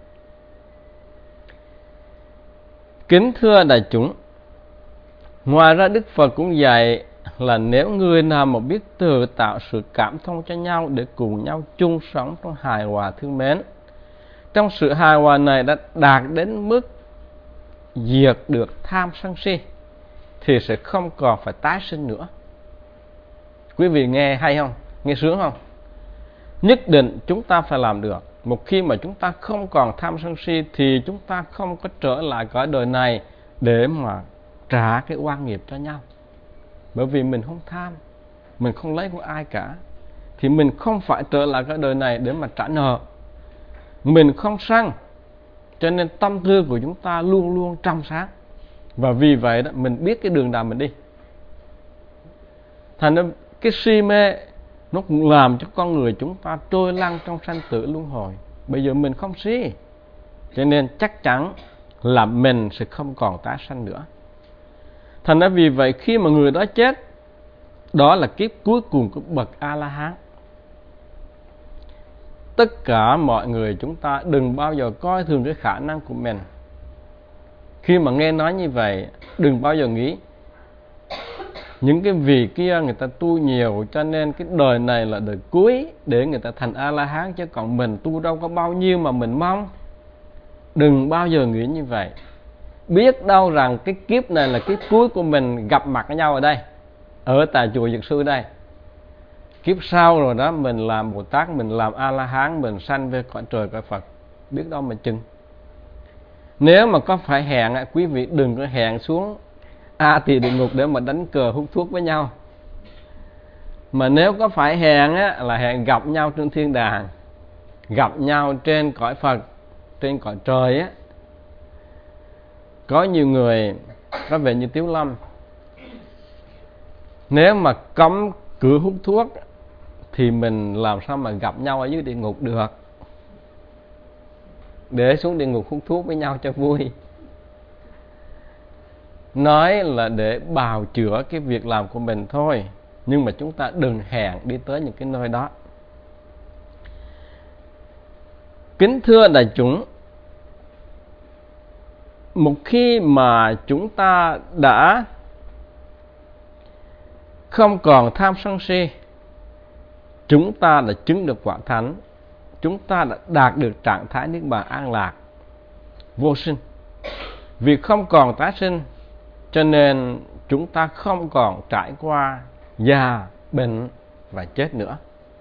Kính thưa đại chúng, ngoài ra Đức Phật cũng dạy là nếu người nào mà biết tự tạo sự cảm thông cho nhau để cùng nhau chung sống trong hài hòa thương mến, trong sự hài hòa này đã đạt đến mức diệt được tham sân si, thì sẽ không còn phải tái sinh nữa. Quý vị nghe hay không? Nghe sướng không? Nhất định chúng ta phải làm được. Một khi mà chúng ta không còn tham sân si thì chúng ta không có trở lại cõi đời này để mà trả cái oan nghiệp cho nhau. Bởi vì mình không tham, mình không lấy của ai cả, thì mình không phải trở lại cõi đời này để mà trả nợ. Mình không sân, cho nên tâm tư của chúng ta luôn luôn trong sáng. Và vì vậy đó, mình biết cái đường nào mình đi. Thành ra cái si mê nó cũng làm cho con người chúng ta trôi lăn trong sanh tử luân hồi. Bây giờ mình không si, cho nên chắc chắn là mình sẽ không còn tái sanh nữa. Thành ra vì vậy khi mà người đó chết, đó là kiếp cuối cùng của bậc A-la-hán. Tất cả mọi người chúng ta đừng bao giờ coi thường cái khả năng của mình. Khi mà nghe nói như vậy, đừng bao giờ nghĩ những cái vị kia người ta tu nhiều cho nên cái đời này là đời cuối để người ta thành A-la-hán, chứ còn mình tu đâu có bao nhiêu mà mình mong. Đừng bao giờ nghĩ như vậy. Biết đâu rằng cái kiếp này là kiếp cuối của mình gặp mặt với nhau ở đây, ở tại chùa Dược Sư đây. Kiếp sau rồi đó mình làm Bồ Tát, mình làm A-la-hán, mình sanh về cõi trời cõi Phật, biết đâu mà chừng. Nếu mà có phải hẹn, quý vị đừng có hẹn xuống A Tỳ Địa Ngục để mà đánh cờ hút thuốc với nhau. Mà nếu có phải hẹn á, là hẹn gặp nhau trên thiên đàng, gặp nhau trên cõi Phật, trên cõi trời á. Có nhiều người có vẻ như Tiếu Lâm, nếu mà cấm cửa hút thuốc thì mình làm sao mà gặp nhau ở dưới địa ngục được, để xuống địa ngục hút thuốc với nhau cho vui. Nói là để bào chữa cái việc làm của mình thôi, nhưng mà chúng ta đừng hẹn đi tới những cái nơi đó. Kính thưa đại chúng, một khi mà chúng ta đã không còn tham sân si, chúng ta đã chứng được quả thánh, chúng ta đã đạt được trạng thái niết bàn an lạc, vô sinh. Vì không còn tái sinh, cho nên chúng ta không còn trải qua già, bệnh và chết nữa.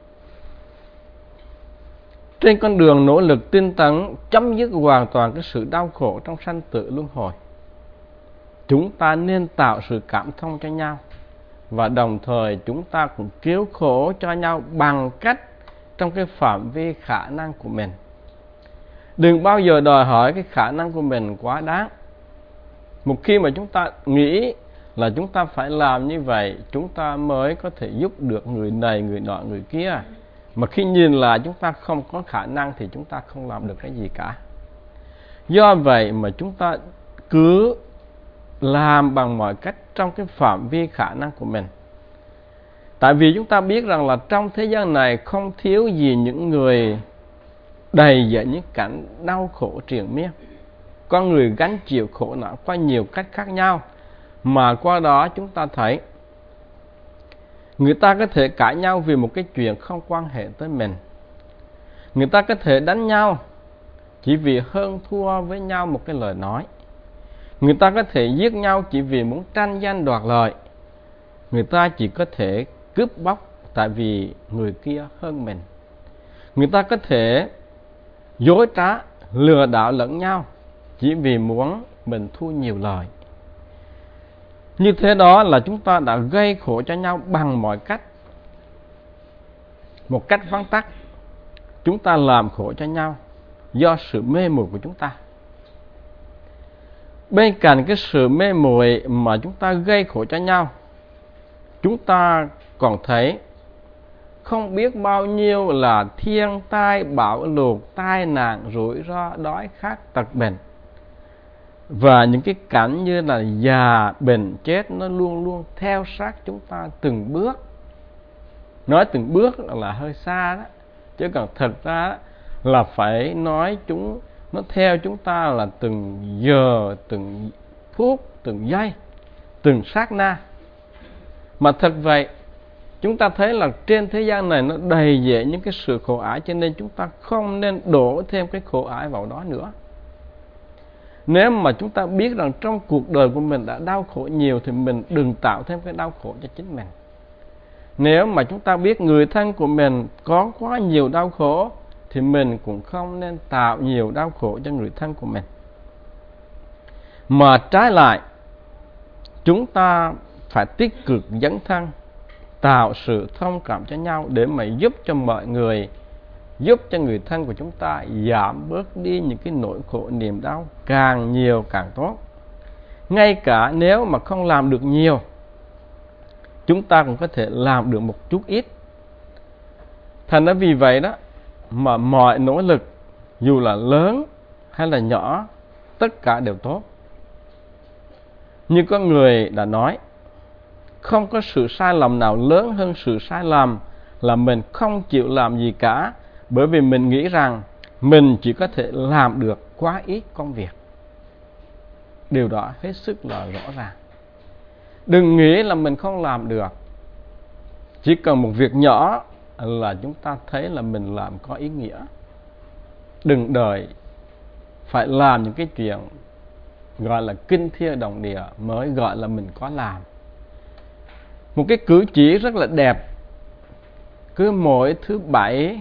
Trên con đường nỗ lực tinh tấn chấm dứt hoàn toàn cái sự đau khổ trong sanh tử luân hồi, chúng ta nên tạo sự cảm thông cho nhau, và đồng thời chúng ta cũng cứu khổ cho nhau bằng cách trong cái phạm vi khả năng của mình. Đừng bao giờ đòi hỏi cái khả năng của mình quá đáng. Một khi mà chúng ta nghĩ là chúng ta phải làm như vậy, chúng ta mới có thể giúp được người này, người nọ, người kia, mà khi nhìn lại chúng ta không có khả năng thì chúng ta không làm được cái gì cả. Do vậy mà chúng ta cứ làm bằng mọi cách trong cái phạm vi khả năng của mình. Tại vì chúng ta biết rằng là trong thế gian này không thiếu gì những người đầy dẫy những cảnh đau khổ triền miên. Con người gánh chịu khổ não qua nhiều cách khác nhau, mà qua đó chúng ta thấy người ta có thể cãi nhau vì một cái chuyện không quan hệ tới mình. Người ta có thể đánh nhau chỉ vì hơn thua với nhau một cái lời nói. Người ta có thể giết nhau chỉ vì muốn tranh danh đoạt lợi. Người ta chỉ có thể cướp bóc tại vì người kia hơn mình. Người ta có thể dối trá, lừa đảo lẫn nhau chỉ vì muốn mình thu nhiều lời. Như thế đó là chúng ta đã gây khổ cho nhau bằng mọi cách. Một cách vắn tắt, chúng ta làm khổ cho nhau do sự mê muội của chúng ta. Bên cạnh cái sự mê muội mà chúng ta gây khổ cho nhau, chúng ta còn thấy không biết bao nhiêu là thiên tai, bão lụt, tai nạn, rủi ro, đói khát, tật bệnh. Và những cái cảnh như là già, bệnh, chết nó luôn luôn theo sát chúng ta từng bước. Nói từng bước là hơi xa đó, chứ còn thật ra là phải nói nó theo chúng ta là từng giờ, từng phút, từng giây, từng sát na. Mà thật vậy, chúng ta thấy là trên thế gian này nó đầy dẫy những cái sự khổ ải, cho nên chúng ta không nên đổ thêm cái khổ ải vào đó nữa. Nếu mà chúng ta biết rằng trong cuộc đời của mình đã đau khổ nhiều thì mình đừng tạo thêm cái đau khổ cho chính mình. Nếu mà chúng ta biết người thân của mình có quá nhiều đau khổ thì mình cũng không nên tạo nhiều đau khổ cho người thân của mình. Mà trái lại, chúng ta phải tích cực dấn thân, tạo sự thông cảm cho nhau để mà giúp cho mọi người, giúp cho người thân của chúng ta giảm bớt đi những cái nỗi khổ niềm đau, càng nhiều càng tốt. Ngay cả nếu mà không làm được nhiều, chúng ta cũng có thể làm được một chút ít. Thành ra vì vậy đó mà mọi nỗ lực, dù là lớn hay là nhỏ, tất cả đều tốt. Như có người đã nói, không có sự sai lầm nào lớn hơn sự sai lầm là mình không chịu làm gì cả, bởi vì mình nghĩ rằng mình chỉ có thể làm được quá ít công việc. Điều đó hết sức là rõ ràng. Đừng nghĩ là mình không làm được. Chỉ cần một việc nhỏ là chúng ta thấy là mình làm có ý nghĩa. Đừng đợi phải làm những cái chuyện gọi là kinh thiên động địa mới gọi là mình có làm. Một cái cử chỉ rất là đẹp, cứ mỗi thứ Bảy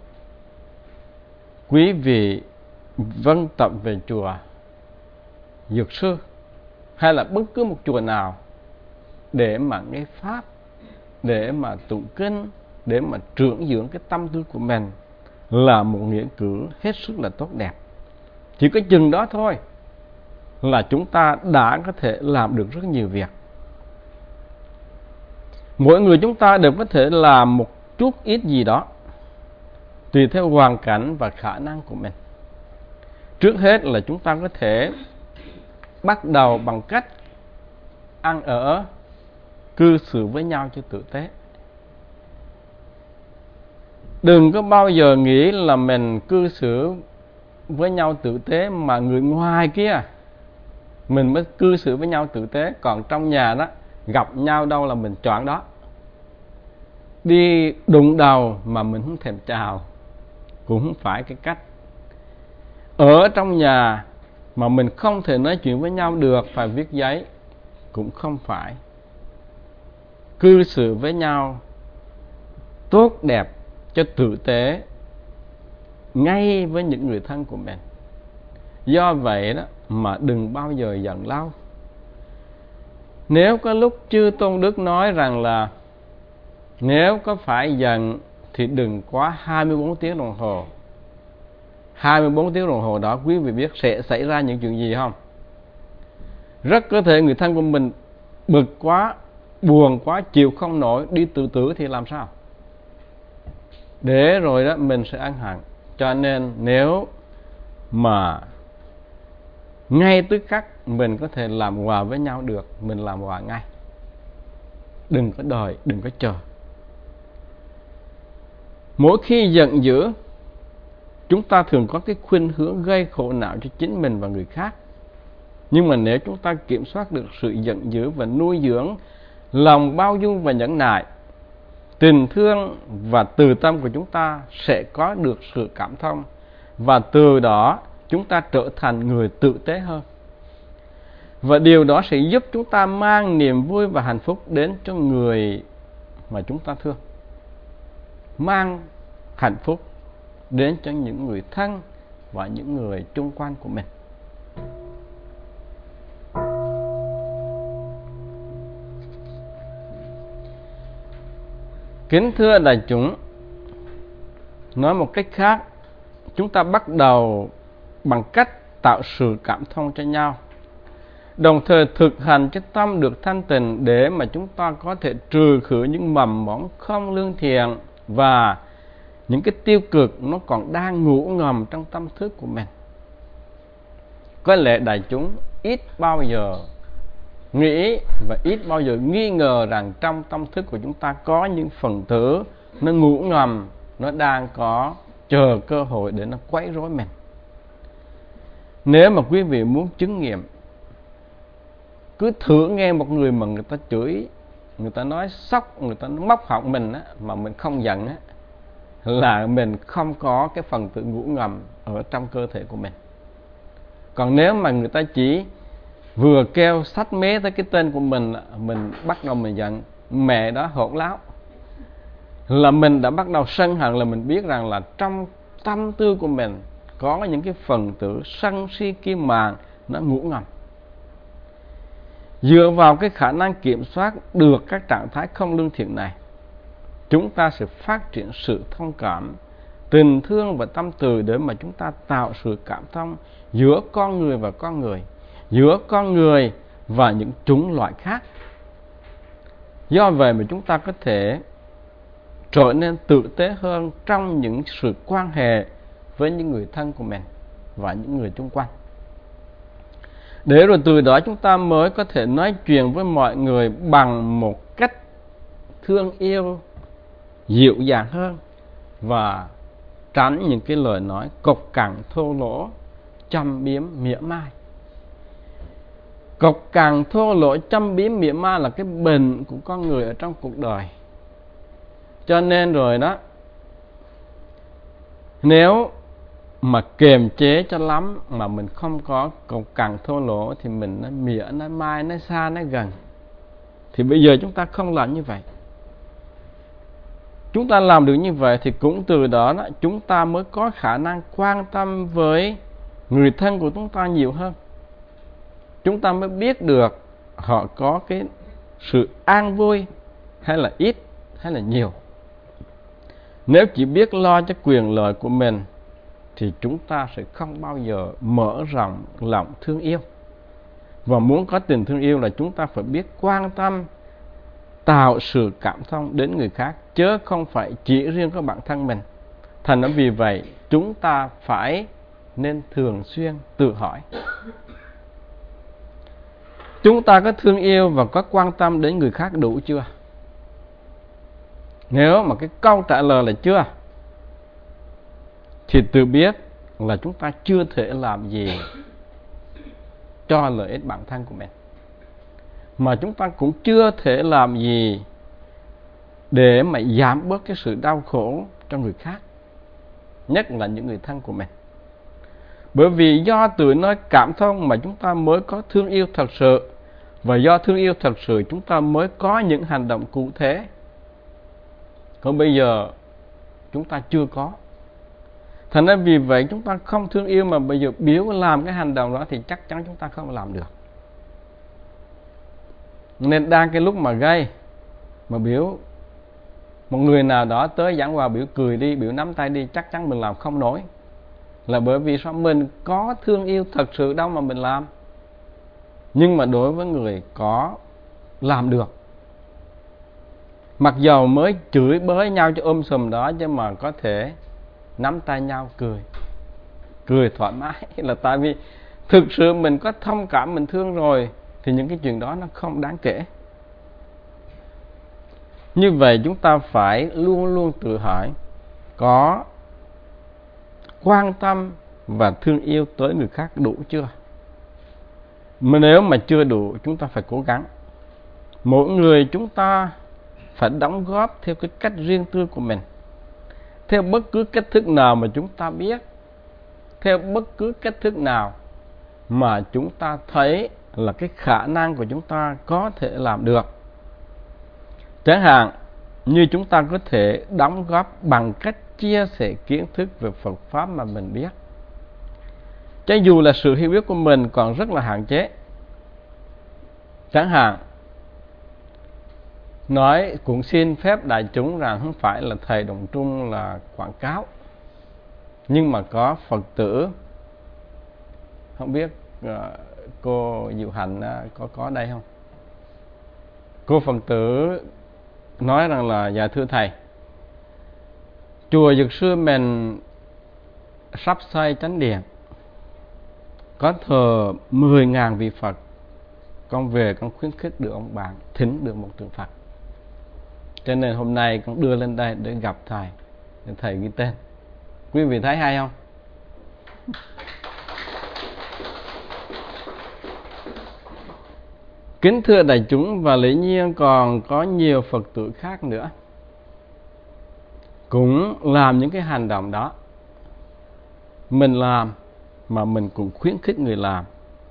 quý vị vâng tập về chùa Dược Sư hay là bất cứ một chùa nào để mà nghe pháp, để mà tụng kinh, để mà trưởng dưỡng cái tâm tư của mình là một nghĩa cử hết sức là tốt đẹp. Chỉ có chừng đó thôi là chúng ta đã có thể làm được rất nhiều việc. Mỗi người chúng ta đều có thể làm một chút ít gì đó tùy theo hoàn cảnh và khả năng của mình. Trước hết là chúng ta có thể bắt đầu bằng cách ăn ở, cư xử với nhau cho tử tế. Đừng có bao giờ nghĩ là mình cư xử với nhau tử tế mà người ngoài kia mình mới cư xử với nhau tử tế, còn trong nhà đó gặp nhau đâu là mình choạng đó. Đi đụng đầu mà mình không thèm chào cũng không phải cái cách. Ở trong nhà mà mình không thể nói chuyện với nhau được, phải viết giấy cũng không phải. Cư xử với nhau tốt đẹp cho tử tế ngay với những người thân của mình. Do vậy đó mà đừng bao giờ giận lâu. Nếu có lúc chư Tôn Đức nói rằng là nếu có phải giận thì đừng quá 24 tiếng đồng hồ. 24 tiếng đồng hồ đó quý vị biết sẽ xảy ra những chuyện gì không? Rất có thể người thân của mình bực quá, buồn quá, chịu không nổi, đi tự tử thì làm sao? Để rồi đó mình sẽ ân hận. Cho nên nếu mà ngay tức khắc mình có thể làm hòa với nhau được, mình làm hòa ngay. Đừng có đòi, đừng có chờ. Mỗi khi giận dữ, chúng ta thường có cái khuynh hướng gây khổ não cho chính mình và người khác. Nhưng mà nếu chúng ta kiểm soát được sự giận dữ và nuôi dưỡng lòng bao dung và nhẫn nại, tình thương và từ tâm của chúng ta sẽ có được sự cảm thông, và từ đó chúng ta trở thành người tử tế hơn. Và điều đó sẽ giúp chúng ta mang niềm vui và hạnh phúc đến cho người mà chúng ta thương, mang hạnh phúc đến cho những người thân và những người chung quanh của mình. Kính thưa đại chúng, nói một cách khác, chúng ta bắt đầu bằng cách tạo sự cảm thông cho nhau, đồng thời thực hành cái tâm được thanh tịnh để mà chúng ta có thể trừ khử những mầm mống không lương thiện và những cái tiêu cực nó còn đang ngủ ngầm trong tâm thức của mình. Có lẽ đại chúng ít bao giờ nghĩ và ít bao giờ nghi ngờ rằng trong tâm thức của chúng ta có những phần tử nó ngủ ngầm, nó đang có chờ cơ hội để nó quấy rối mình. Nếu mà quý vị muốn chứng nghiệm, cứ thử nghe một người mà người ta chửi, người ta nói sóc, người ta móc họng mình á, mà mình không giận á, là mình không có cái phần tử ngủ ngầm ở trong cơ thể của mình. Còn nếu mà người ta chỉ vừa kêu xách mé tới cái tên của mình bắt đầu mình giận, mẹ đó hỗn láo, là mình đã bắt đầu sân hận, là mình biết rằng là trong tâm tư của mình có những cái phần tử sân si kim màng nó ngủ ngầm. Dựa vào cái khả năng kiểm soát được các trạng thái không lương thiện này, chúng ta sẽ phát triển sự thông cảm, tình thương và tâm từ để mà chúng ta tạo sự cảm thông giữa con người và con người, giữa con người và những chủng loại khác. Do vậy mà chúng ta có thể trở nên tử tế hơn trong những sự quan hệ với những người thân của mình và những người xung quanh. Để rồi từ đó chúng ta mới có thể nói chuyện với mọi người bằng một cách thương yêu, dịu dàng hơn và tránh những cái lời nói cộc cằn thô lỗ, châm biếm mỉa mai. Cộc cằn thô lỗ, châm biếm mỉa mai là cái bệnh của con người ở trong cuộc đời. Cho nên rồi đó, nếu mà kiềm chế cho lắm mà mình không có cộc cằn thô lỗ thì mình nói mỉa, nói mai, nói xa, nói gần. Thì bây giờ chúng ta không làm như vậy. Chúng ta làm được như vậy thì cũng từ đó, chúng ta mới có khả năng quan tâm với người thân của chúng ta nhiều hơn. Chúng ta mới biết được họ có cái sự an vui hay là ít hay là nhiều. Nếu chỉ biết lo cho quyền lợi của mình thì chúng ta sẽ không bao giờ mở rộng lòng thương yêu. Và muốn có tình thương yêu là chúng ta phải biết quan tâm, tạo sự cảm thông đến người khác, chứ không phải chỉ riêng có bản thân mình. Thành ra vì vậy chúng ta phải nên thường xuyên tự hỏi, chúng ta có thương yêu và có quan tâm đến người khác đủ chưa? Nếu mà cái câu trả lời là chưa, thì tự biết là chúng ta chưa thể làm gì cho lợi ích bản thân của mình, mà chúng ta cũng chưa thể làm gì để mà giảm bớt cái sự đau khổ cho người khác, nhất là những người thân của mình. Bởi vì do tự nói cảm thông mà chúng ta mới có thương yêu thật sự, và do thương yêu thật sự chúng ta mới có những hành động cụ thể. Còn bây giờ chúng ta chưa có. Thành ra vì vậy chúng ta không thương yêu mà bây giờ biểu làm cái hành động đó thì chắc chắn chúng ta không làm được. Nên đang cái lúc mà gây, mà biểu một người nào đó tới giảng hòa biểu cười đi, biểu nắm tay đi, chắc chắn mình làm không nổi. Là bởi vì sao? Mình có thương yêu thật sự đâu mà mình làm. Nhưng mà đối với người có làm được, mặc dầu mới chửi bới nhau cho sùm đó, nhưng mà có thể nắm tay nhau cười thoải mái. Là tại vì Thực sự mình có thông cảm, mình thương rồi thì những cái chuyện đó nó không đáng kể. Như vậy chúng ta phải luôn luôn tự hỏi có quan tâm và thương yêu tới người khác đủ chưa? Mà nếu mà chưa đủ, chúng ta phải cố gắng. Mỗi người chúng ta phải đóng góp theo cái cách riêng tư của mình, theo bất cứ cách thức nào mà chúng ta biết, theo bất cứ cách thức nào mà chúng ta thấy là cái khả năng của chúng ta có thể làm được. Chẳng hạn như chúng ta có thể đóng góp bằng cách chia sẻ kiến thức về Phật Pháp mà mình biết. Cho dù là sự hiểu biết của mình còn rất là hạn chế. Chẳng hạn, nói cũng xin phép đại chúng rằng không phải là thầy Đồng Trung là quảng cáo, nhưng mà có Phật tử, không biết cô Diệu Hạnh có đây không? Cô Phật tử nói rằng là dạ thưa thầy, chùa Dược Sư mình sắp xây chánh điện, có thờ 10.000 vị Phật, con về con khuyến khích được ông bạn thỉnh được một tượng Phật, cho nên hôm nay con đưa lên đây để gặp thầy, để thầy ghi tên. Quý vị thấy hay không? Kính thưa đại chúng, và lẽ nhiên còn có nhiều Phật tử khác nữa cũng làm những cái hành động đó. Mình làm mà mình cũng khuyến khích người làm,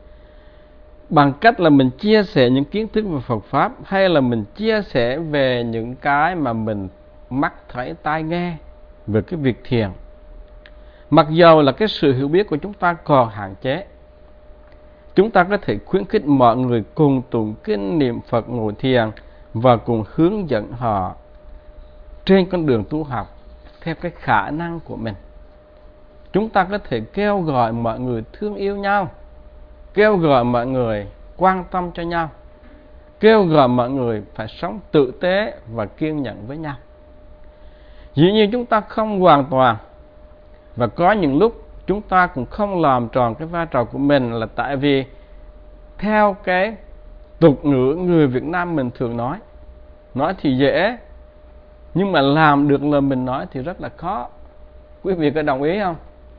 bằng cách là mình chia sẻ những kiến thức về Phật Pháp, hay là mình chia sẻ về những cái mà mình mắt thấy tai nghe về cái việc thiền. Mặc dầu là cái sự hiểu biết của chúng ta còn hạn chế, chúng ta có thể khuyến khích mọi người cùng tụng kinh niệm Phật ngồi thiền và cùng hướng dẫn họ trên con đường tu học theo cái khả năng của mình. Chúng ta có thể kêu gọi mọi người thương yêu nhau, kêu gọi mọi người quan tâm cho nhau, kêu gọi mọi người phải sống tử tế và kiên nhẫn với nhau. Dĩ nhiên chúng ta không hoàn toàn, và có những lúc chúng ta cũng không làm tròn cái vai trò của mình, là tại vì theo cái tục ngữ người Việt Nam mình thường nói thì dễ, nhưng mà làm được lời mình nói thì rất là khó. Quý vị có đồng ý không?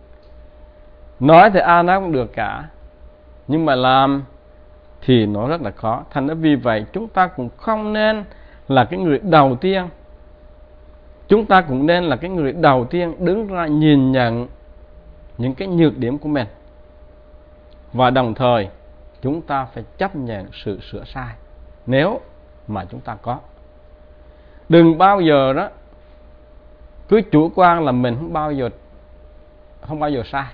Nói thì ai nói cũng được cả, nhưng mà làm thì nó rất là khó. Thành ra vì vậy chúng ta cũng không nên là cái người đầu tiên, chúng ta cũng nên là cái người đầu tiên đứng ra nhìn nhận những cái nhược điểm của mình, và đồng thời chúng ta phải chấp nhận sự sửa sai nếu mà chúng ta có. Đừng bao giờ đó cứ chủ quan là mình không bao giờ sai.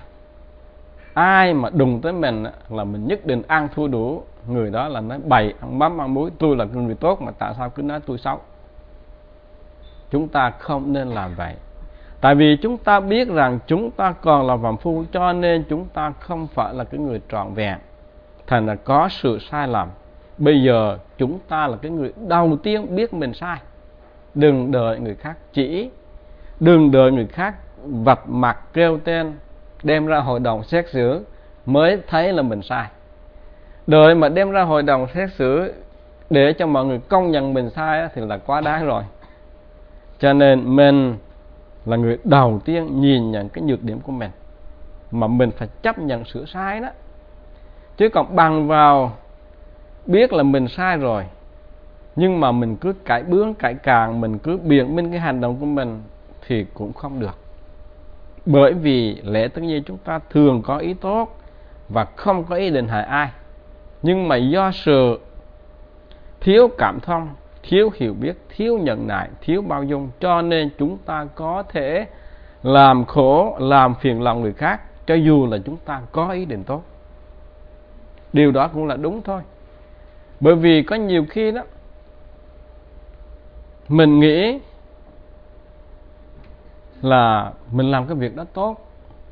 Ai mà đụng tới mình là mình nhất định ăn thua đủ, người đó là nói bậy, ăn mắm ăn muối, tôi là người tốt mà tại sao cứ nói tôi xấu. Chúng ta không nên làm vậy. Tại vì chúng ta biết rằng chúng ta còn là phàm phu, cho nên chúng ta không phải là cái người trọn vẹn, thành là có sự sai lầm. Bây giờ chúng ta là cái người đầu tiên biết mình sai. Đừng đợi người khác chỉ, đừng đợi người khác vạch mặt kêu tên đem ra hội đồng xét xử mới thấy là mình sai. Đợi mà đem ra hội đồng xét xử để cho mọi người công nhận mình sai thì là quá đáng rồi. Cho nên mình là người đầu tiên nhìn nhận cái nhược điểm của mình, mà mình phải chấp nhận sửa sai đó. Chứ còn bằng vào biết là mình sai rồi, nhưng mà mình cứ cãi bướng cãi càng, mình cứ biện minh cái hành động của mình thì cũng không được. Bởi vì lẽ tất nhiên chúng ta thường có ý tốt và không có ý định hại ai, nhưng mà do sự thiếu cảm thông, thiếu hiểu biết, thiếu nhận nại, thiếu bao dung, cho nên chúng ta có thể làm khổ, làm phiền lòng người khác, cho dù là chúng ta có ý định tốt. Điều đó cũng là đúng thôi. Bởi vì có nhiều khi đó mình nghĩ là mình làm cái việc đó tốt,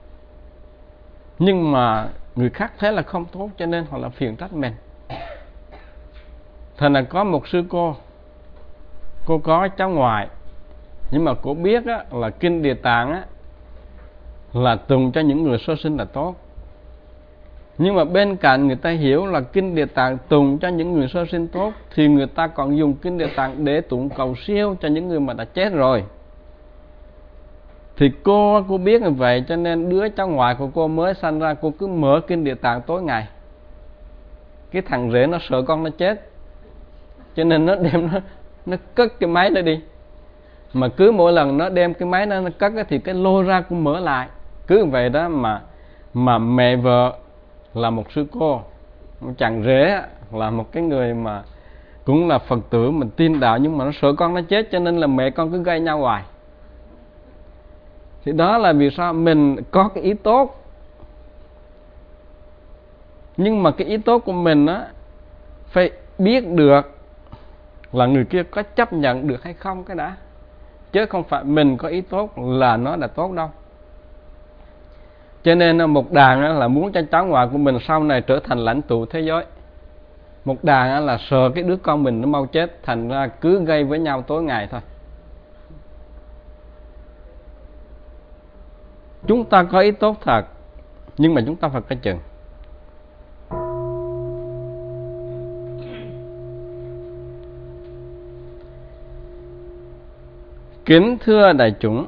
nhưng mà người khác thấy là không tốt, cho nên họ là phiền trách mình. Thành là có một sư cô có cháu ngoại, nhưng mà cô biết á, là kinh Địa Tạng á, là tùng cho những người sơ sinh là tốt. Nhưng mà bên cạnh người ta hiểu là kinh Địa Tạng tụng cho những người sơ sinh tốt, thì người ta còn dùng kinh Địa Tạng để tụng cầu siêu cho những người mà đã chết rồi. Thì cô biết như vậy, cho nên đứa cháu ngoại của cô mới sanh ra, cô cứ mở kinh Địa Tạng tối ngày. Cái thằng rể nó sợ con nó chết, cho nên nó đem nó cất cái máy đó đi. Mà cứ mỗi lần nó đem cái máy nó cất thì cái lô ra cũng mở lại. Cứ vậy đó mà mẹ vợ là một sư cô, một chàng rể là một cái người mà cũng là Phật tử, mình tin đạo, nhưng mà nó sợ con nó chết, cho nên là mẹ con cứ gây nhau hoài. Thì đó là vì sao mình có cái ý tốt, nhưng mà cái ý tốt của mình á phải biết được là người kia có chấp nhận được hay không cái đã, chứ không phải mình có ý tốt là nó đã tốt đâu. Cho nên một đàn là muốn cho cháu ngoại của mình sau này trở thành lãnh tụ thế giới. Một đàn là sợ cái đứa con mình nó mau chết, thành ra cứ gây với nhau tối ngày thôi. Chúng ta có ý tốt thật, nhưng mà chúng ta phải coi chừng. Kính thưa đại chúng,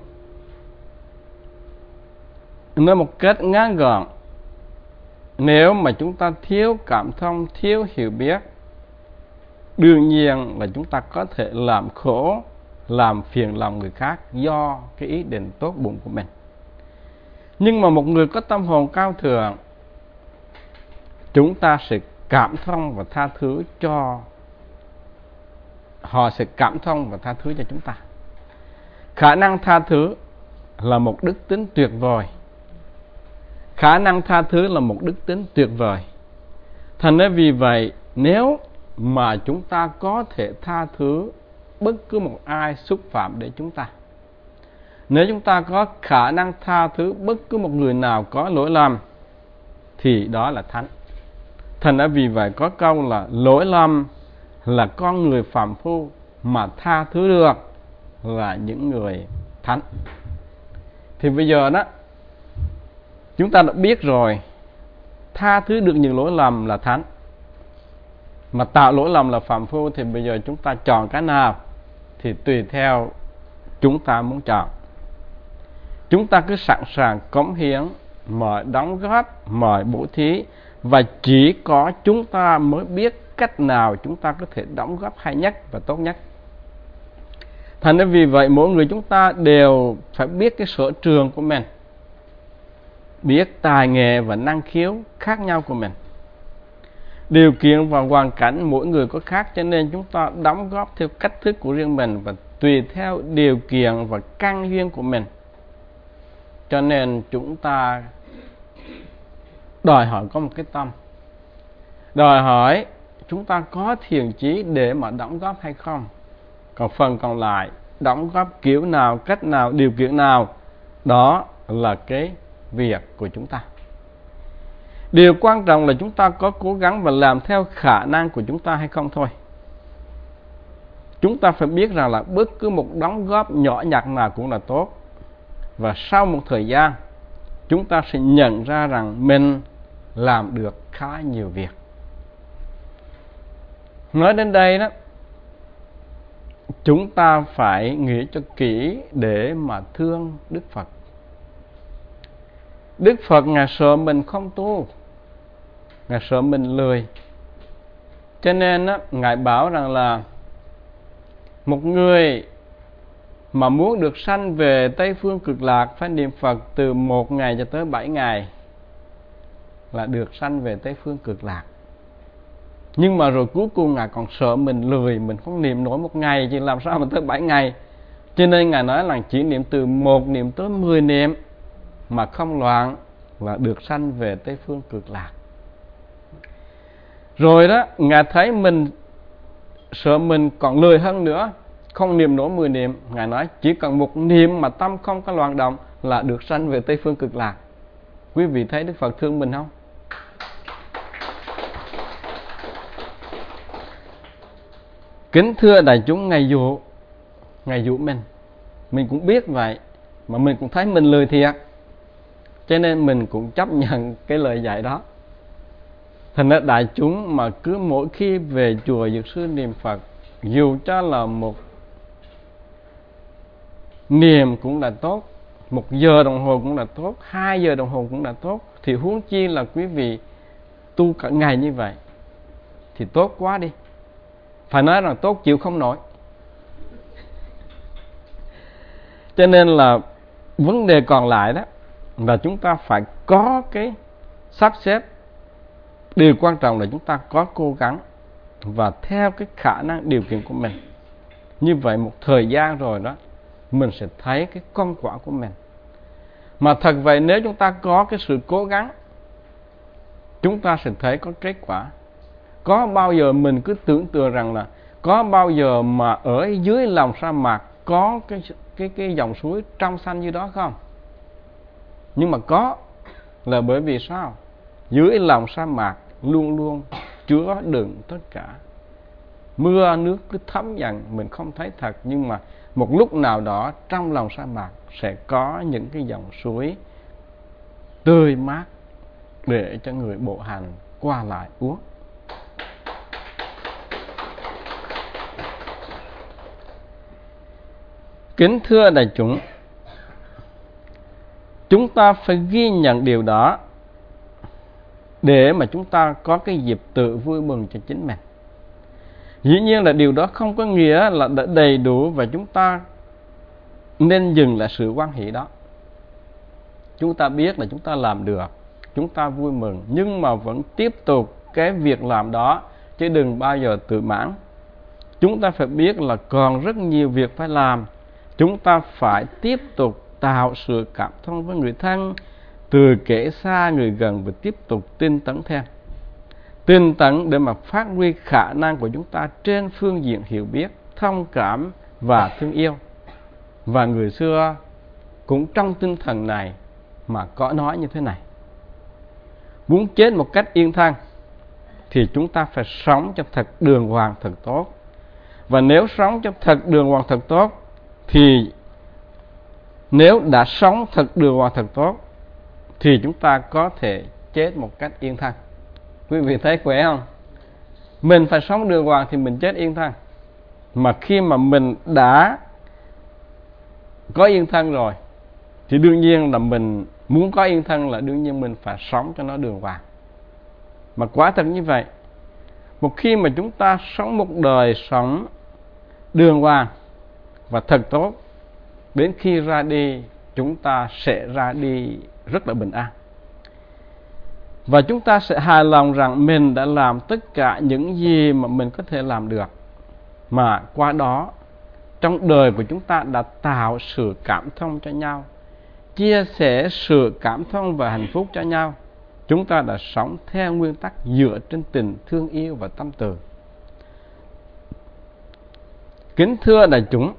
nói một cách ngắn gọn, nếu mà chúng ta thiếu cảm thông, thiếu hiểu biết, đương nhiên là chúng ta có thể làm khổ, làm phiền lòng người khác do cái ý định tốt bụng của mình. Nhưng mà một người có tâm hồn cao thượng, chúng ta sẽ cảm thông và tha thứ cho họ, sẽ cảm thông và tha thứ cho chúng ta. Khả năng tha thứ là một đức tính tuyệt vời. Khả năng tha thứ là một đức tính tuyệt vời. Thành ra vì vậy, nếu mà chúng ta có thể tha thứ bất cứ một ai xúc phạm đến chúng ta, nếu chúng ta có khả năng tha thứ bất cứ một người nào có lỗi lầm, thì đó là thánh. Thành ra vì vậy có câu là lỗi lầm là con người phàm phu, mà tha thứ được là những người thánh. Thì bây giờ đó, chúng ta đã biết rồi, tha thứ được những lỗi lầm là thánh, mà tạo lỗi lầm là phàm phu. Thì bây giờ chúng ta chọn cái nào thì tùy theo chúng ta muốn chọn. Chúng ta cứ sẵn sàng cống hiến mọi đóng góp, mọi bố thí, và chỉ có chúng ta mới biết cách nào chúng ta có thể đóng góp hay nhất và tốt nhất. Thành ra vì vậy mỗi người chúng ta đều phải biết cái sở trường của mình, biết tài nghệ và năng khiếu khác nhau của mình. Điều kiện và hoàn cảnh mỗi người có khác, cho nên chúng ta đóng góp theo cách thức của riêng mình và tùy theo điều kiện và căn duyên của mình. Cho nên chúng ta đòi hỏi có một cái tâm, đòi hỏi chúng ta có thiện chí để mà đóng góp hay không. Còn phần còn lại, đóng góp kiểu nào, cách nào, điều kiện nào, đó là cái việc của chúng ta. Điều quan trọng là chúng ta có cố gắng và làm theo khả năng của chúng ta hay không thôi. Chúng ta phải biết rằng là bất cứ một đóng góp nhỏ nhặt nào cũng là tốt. Và sau một thời gian, chúng ta sẽ nhận ra rằng mình làm được khá nhiều việc. Nói đến đây đó, chúng ta phải nghĩ cho kỹ để mà thương Đức Phật. Đức Phật Ngài sợ mình không tu, Ngài sợ mình lười. Cho nên đó, Ngài bảo rằng là một người mà muốn được sanh về Tây Phương Cực Lạc phải niệm Phật từ 1 ngày cho tới 7 ngày là được sanh về Tây Phương Cực Lạc. Nhưng mà rồi cuối cùng Ngài còn sợ mình lười, mình không niệm nổi 1 ngày thì làm sao mà tới 7 ngày. Cho nên Ngài nói là chỉ niệm từ 1 niệm tới 10 niệm mà không loạn là được sanh về Tây Phương Cực Lạc. Rồi đó, Ngài thấy mình sợ mình còn lười hơn nữa, không niệm nổi 10 niệm. Ngài nói chỉ cần 1 niệm mà tâm không có loạn động là được sanh về Tây Phương Cực Lạc. Quý vị thấy Đức Phật thương mình không? Kính thưa đại chúng, Ngài dụ mình cũng biết vậy, mà mình cũng thấy mình lười thiệt, cho nên mình cũng chấp nhận cái lời dạy đó. Thành ra đại chúng mà cứ mỗi khi về chùa Dược Sư niệm Phật, dù cho là một niệm cũng là tốt, 1 giờ đồng hồ cũng là tốt, 2 giờ đồng hồ cũng là tốt, thì huống chi là quý vị tu cả ngày như vậy thì tốt quá đi. Phải nói rằng tốt chịu không nổi. Cho nên là vấn đề còn lại đó là chúng ta phải có cái sắp xếp. Điều quan trọng là chúng ta có cố gắng và theo cái khả năng điều kiện của mình. Như vậy một thời gian rồi đó, mình sẽ thấy cái công quả của mình. Mà thật vậy, nếu chúng ta có cái sự cố gắng, chúng ta sẽ thấy có kết quả. Có bao giờ mình cứ tưởng tượng rằng là có bao giờ mà ở dưới lòng sa mạc có cái dòng suối trong xanh như đó không? Nhưng mà có, là bởi vì sao? Dưới lòng sa mạc luôn luôn chứa đựng tất cả. Mưa nước cứ thấm dần, mình không thấy thật, nhưng mà một lúc nào đó trong lòng sa mạc sẽ có những cái dòng suối tươi mát để cho người bộ hành qua lại uống. Kính thưa đại chúng, chúng ta phải ghi nhận điều đó để mà chúng ta có cái dịp tự vui mừng cho chính mình. Dĩ nhiên là điều đó không có nghĩa là đã đầy đủ và chúng ta nên dừng lại sự hoan hỷ đó. Chúng ta biết là chúng ta làm được, chúng ta vui mừng, nhưng mà vẫn tiếp tục cái việc làm đó, chứ đừng bao giờ tự mãn. Chúng ta phải biết là còn rất nhiều việc phải làm. Chúng ta phải tiếp tục tạo sự cảm thông với người thân, từ kẻ xa người gần, và tiếp tục tinh tấn thêm. Tinh tấn để mà phát huy khả năng của chúng ta trên phương diện hiểu biết, thông cảm và thương yêu. Và người xưa cũng trong tinh thần này mà có nói như thế này: muốn chết một cách yên thân thì chúng ta phải sống cho thật đường hoàng, thật tốt. Và nếu sống cho thật đường hoàng, thật tốt, thì nếu đã sống thật đường hoàng, thật tốt, thì chúng ta có thể chết một cách yên thân. Quý vị thấy khỏe không? Mình phải sống đường hoàng thì mình chết yên thân. Mà khi mà mình đã có yên thân rồi thì đương nhiên là mình muốn có yên thân, là đương nhiên mình phải sống cho nó đường hoàng. Mà quả thật như vậy, một khi mà chúng ta sống một đời sống đường hoàng và thật tốt, đến khi ra đi chúng ta sẽ ra đi rất là bình an. Và chúng ta sẽ hài lòng rằng mình đã làm tất cả những gì mà mình có thể làm được. Mà qua đó, trong đời của chúng ta đã tạo sự cảm thông cho nhau, chia sẻ sự cảm thông và hạnh phúc cho nhau. Chúng ta đã sống theo nguyên tắc dựa trên tình thương yêu và tâm từ. Kính thưa đại chúng,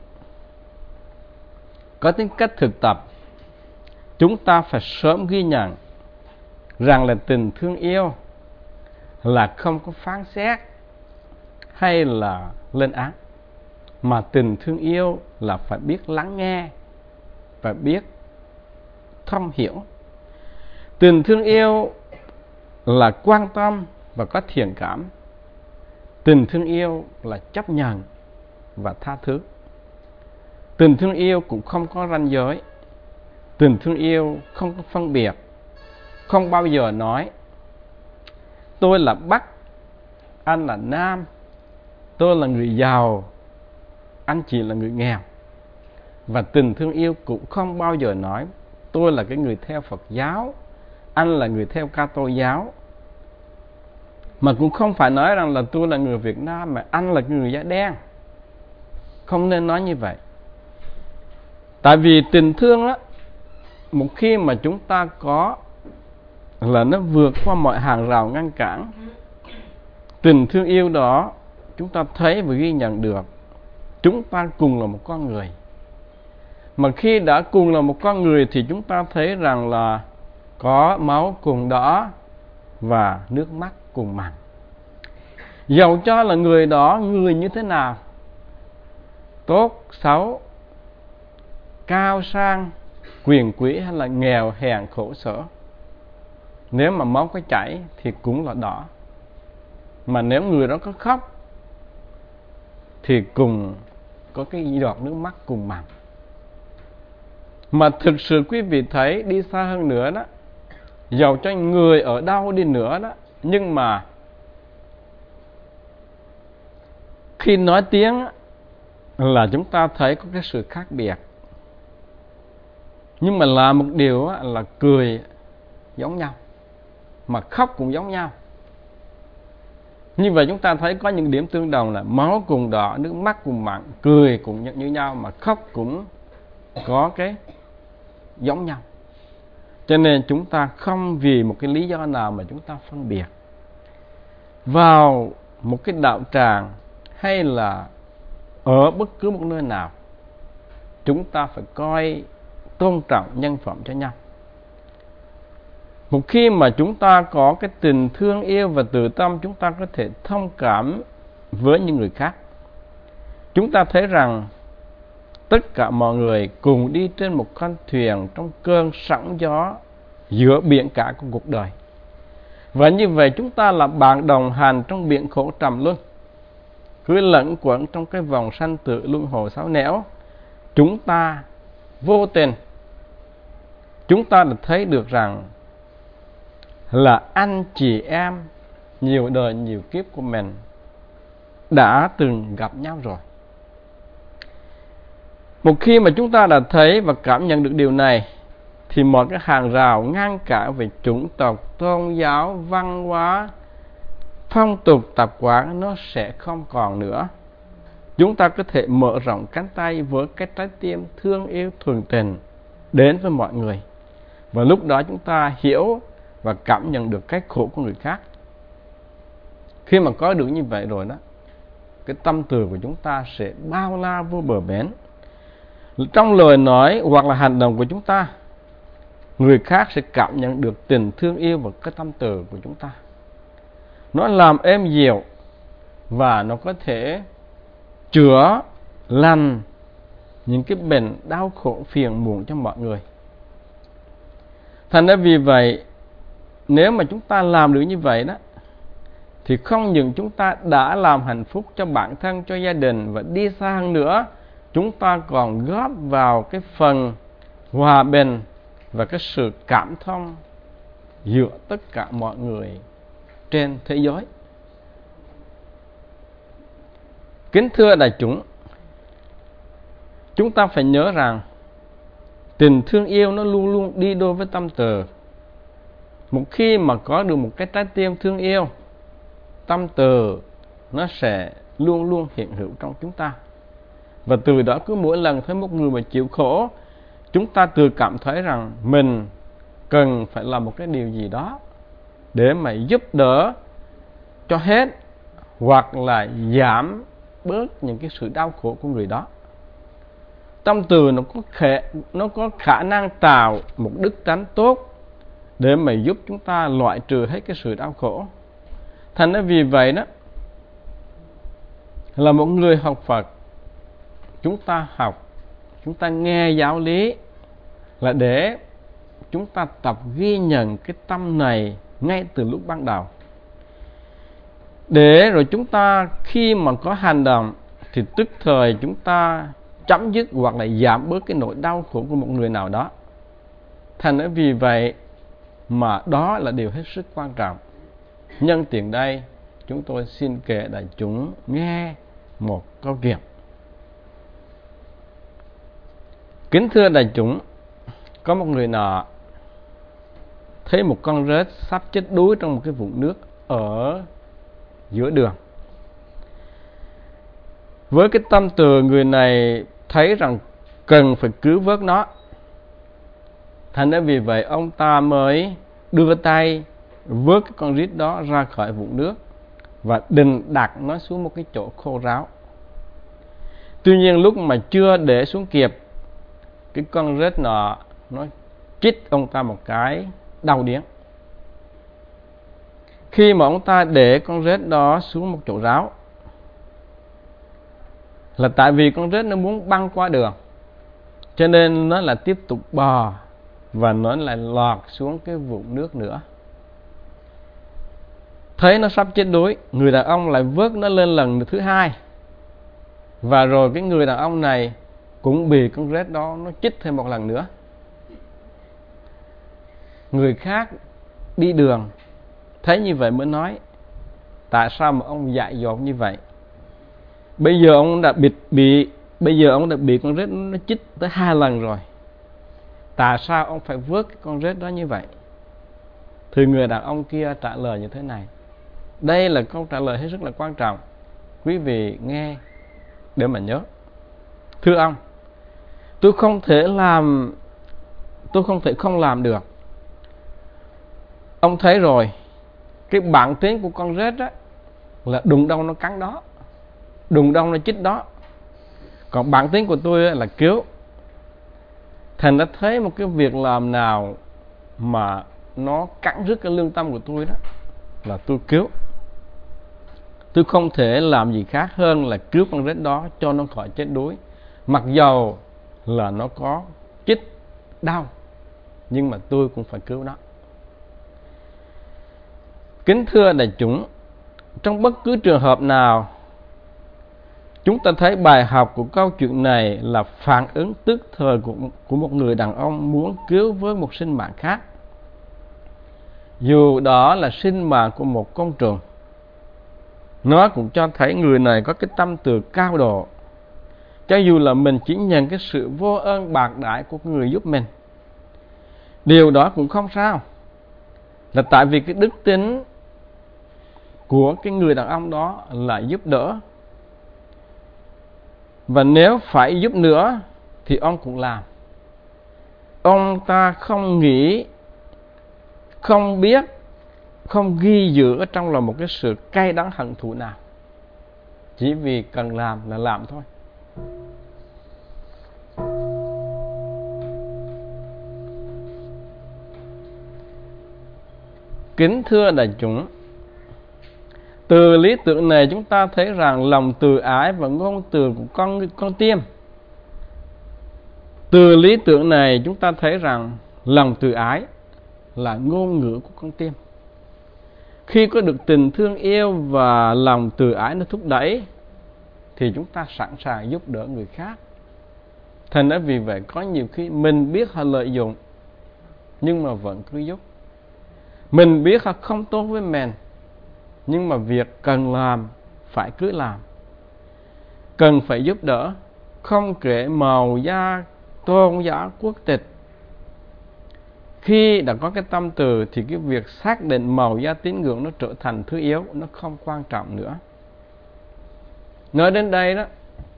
có tính cách thực tập, chúng ta phải sớm ghi nhận rằng là tình thương yêu là không có phán xét hay là lên án, mà tình thương yêu là phải biết lắng nghe và biết thông hiểu. Tình thương yêu là quan tâm và có thiện cảm. Tình thương yêu là chấp nhận và tha thứ. Tình thương yêu cũng không có ranh giới. Tình thương yêu không có phân biệt, không bao giờ nói tôi là Bắc, anh là Nam, tôi là người giàu, anh chỉ là người nghèo. Và tình thương yêu cũng không bao giờ nói tôi là cái người theo Phật giáo, anh là người theo Kitô giáo. Mà cũng không phải nói rằng là tôi là người Việt Nam mà anh là người da đen. Không nên nói như vậy. Tại vì tình thương đó, một khi mà chúng ta có là nó vượt qua mọi hàng rào ngăn cản. Tình thương yêu đó chúng ta thấy và ghi nhận được chúng ta cùng là một con người. Mà khi đã cùng là một con người thì chúng ta thấy rằng là có máu cùng đỏ và nước mắt cùng mặn. Dầu cho là người đó người như thế nào, tốt, xấu, cao sang, quyền quý hay là nghèo hèn khổ sở, nếu mà máu có chảy thì cũng là đỏ. Mà nếu người đó có khóc thì cùng có cái giọt nước mắt cùng mặn. Mà thực sự quý vị thấy đi xa hơn nữa đó, dầu cho người ở đâu đi nữa đó, nhưng mà khi nói tiếng là chúng ta thấy có cái sự khác biệt. Nhưng mà là một điều là cười giống nhau, mà khóc cũng giống nhau. Như vậy chúng ta thấy có những điểm tương đồng là máu cùng đỏ, nước mắt cùng mặn, cười cũng như nhau, mà khóc cũng có cái giống nhau. Cho nên chúng ta không vì một cái lý do nào mà chúng ta phân biệt. Vào một cái đạo tràng hay là ở bất cứ một nơi nào, chúng ta phải coi tôn trọng nhân phẩm cho nhau. Một khi mà chúng ta có cái tình thương yêu và từ tâm, chúng ta có thể thông cảm với những người khác. Chúng ta thấy rằng tất cả mọi người cùng đi trên một con thuyền trong cơn sóng gió giữa biển cả của cuộc đời. Và như vậy chúng ta là bạn đồng hành trong biển khổ trầm luân, cứ lẫn quẩn trong cái vòng sanh tử luân hồi sáu nẻo. Chúng ta vô tình, chúng ta đã thấy được rằng là anh chị em nhiều đời nhiều kiếp của mình đã từng gặp nhau rồi. Một khi mà chúng ta đã thấy và cảm nhận được điều này, thì mọi cái hàng rào ngăn cản về chủng tộc, tôn giáo, văn hóa, phong tục, tập quán nó sẽ không còn nữa. Chúng ta có thể mở rộng cánh tay với cái trái tim thương yêu thuần tình đến với mọi người. Và lúc đó chúng ta hiểu và cảm nhận được cái khổ của người khác. Khi mà có được như vậy rồi đó, cái tâm từ của chúng ta sẽ bao la vô bờ bến. Trong lời nói hoặc là hành động của chúng ta, người khác sẽ cảm nhận được tình thương yêu và cái tâm từ của chúng ta. Nó làm êm dịu và nó có thể chữa lành những cái bệnh đau khổ phiền muộn cho mọi người. Thành ra vì vậy, nếu mà chúng ta làm được như vậy đó, thì không những chúng ta đã làm hạnh phúc cho bản thân, cho gia đình, và đi xa hơn nữa, chúng ta còn góp vào cái phần hòa bình và cái sự cảm thông giữa tất cả mọi người trên thế giới. Kính thưa đại chúng, chúng ta phải nhớ rằng tình thương yêu nó luôn luôn đi đôi với tâm từ. Một khi mà có được một cái trái tim thương yêu, tâm từ nó sẽ luôn luôn hiện hữu trong chúng ta. Và từ đó cứ mỗi lần thấy một người mà chịu khổ, chúng ta tự cảm thấy rằng mình cần phải làm một cái điều gì đó để mà giúp đỡ cho hết, hoặc là giảm bớt những cái sự đau khổ của người đó. Tâm từ nó có khả năng tạo một đức tánh tốt để mà giúp chúng ta loại trừ hết cái sự đau khổ. Thành ra vì vậy đó, là một người học Phật, chúng ta học, chúng ta nghe giáo lý là để chúng ta tập ghi nhận cái tâm này ngay từ lúc ban đầu. Để rồi chúng ta khi mà có hành động thì tức thời chúng ta chấm dứt hoặc là giảm bớt cái nỗi đau khổ của một người nào đó. Thành ra vì vậy mà đó là điều hết sức quan trọng. Nhân tiện đây, chúng tôi xin kể đại chúng nghe một câu chuyện. Kính thưa đại chúng, có một người nọ thấy một con rết sắp chết đuối trong một cái vũng nước ở giữa đường. Với cái tâm từ, người này thấy rằng cần phải cứu vớt nó. Thành ra vì vậy ông ta mới đưa tay vớt cái con rít đó ra khỏi vũng nước và định đặt nó xuống một cái chỗ khô ráo. Tuy nhiên lúc mà chưa để xuống kịp, cái con rết nọ nó chích ông ta một cái đau điếng. Khi mà ông ta để con rết đó xuống một chỗ ráo, là tại vì con rết nó muốn băng qua đường, cho nên nó lại tiếp tục bò và nó lại lọt xuống cái vũng nước nữa. thấy nó sắp chết đuối, người đàn ông lại vớt nó lên lần thứ hai, và rồi cái người đàn ông này cũng bị con rết đó nó chích thêm một lần nữa. Người khác đi đường thấy như vậy mới nói: tại sao mà ông dại dột như vậy? Bây giờ ông đã bị con rết nó chích tới 2 lần rồi, tại sao ông phải vớt cái con rết đó như vậy? Thì người đàn ông kia trả lời như thế này. Đây là câu trả lời hết sức là quan trọng, quý vị nghe để mà nhớ. Thưa ông, tôi không thể không làm được. Ông thấy rồi, cái bản tính của con rết á là đụng đâu nó cắn đó, đụng đâu nó chích đó. Còn bản tính của tôi là cứu. Thành đã thấy một cái việc làm nào mà nó cắn rứt cái lương tâm của tôi đó là tôi cứu. Tôi không thể làm gì khác hơn là cứu con rết đó cho nó khỏi chết đuối. Mặc dầu là nó có chích đau, nhưng mà tôi cũng phải cứu nó. Kính thưa đại chúng, trong bất cứ trường hợp nào, chúng ta thấy bài học của câu chuyện này là phản ứng tức thời của một người đàn ông muốn cứu với một sinh mạng khác. Dù đó là sinh mạng của một con trùng, nó cũng cho thấy người này có cái tâm từ cao độ. Cho dù là mình chỉ nhận cái sự vô ơn bạc đãi của người giúp mình, điều đó cũng không sao, là tại vì cái đức tính của cái người đàn ông đó là giúp đỡ. Và nếu phải giúp nữa thì ông cũng làm. Ông ta không nghĩ, không biết, không ghi giữ ở trong lòng một cái sự cay đắng hận thù nào, chỉ vì cần làm là làm thôi. Kính thưa đại chúng, từ lý tưởng này chúng ta thấy rằng lòng từ ái và ngôn từ của con tim. Từ lý tưởng này chúng ta thấy rằng lòng từ ái là ngôn ngữ của con tim. Khi có được tình thương yêu và lòng từ ái nó thúc đẩy thì chúng ta sẵn sàng giúp đỡ người khác. Thành ra vì vậy có nhiều khi mình biết họ lợi dụng nhưng mà vẫn cứ giúp. Mình biết họ không tốt với mình, nhưng mà việc cần làm phải cứ làm. Cần phải giúp đỡ, không kể màu da, tôn giáo, quốc tịch. Khi đã có cái tâm từ thì cái việc xác định màu da tín ngưỡng nó trở thành thứ yếu, nó không quan trọng nữa. Nói đến đây đó,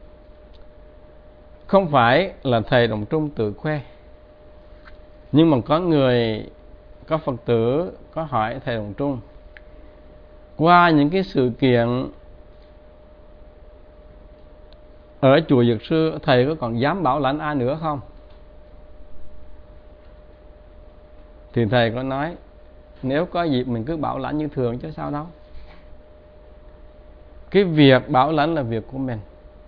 không phải là thầy Đồng Trung tự khoe, nhưng mà có Phật tử có hỏi thầy Đồng Trung, qua những cái sự kiện ở chùa Dược Sư, thầy có còn dám bảo lãnh ai nữa không? Thì thầy có nói, nếu có dịp mình cứ bảo lãnh như thường chứ sao đâu. Cái việc bảo lãnh là việc của mình,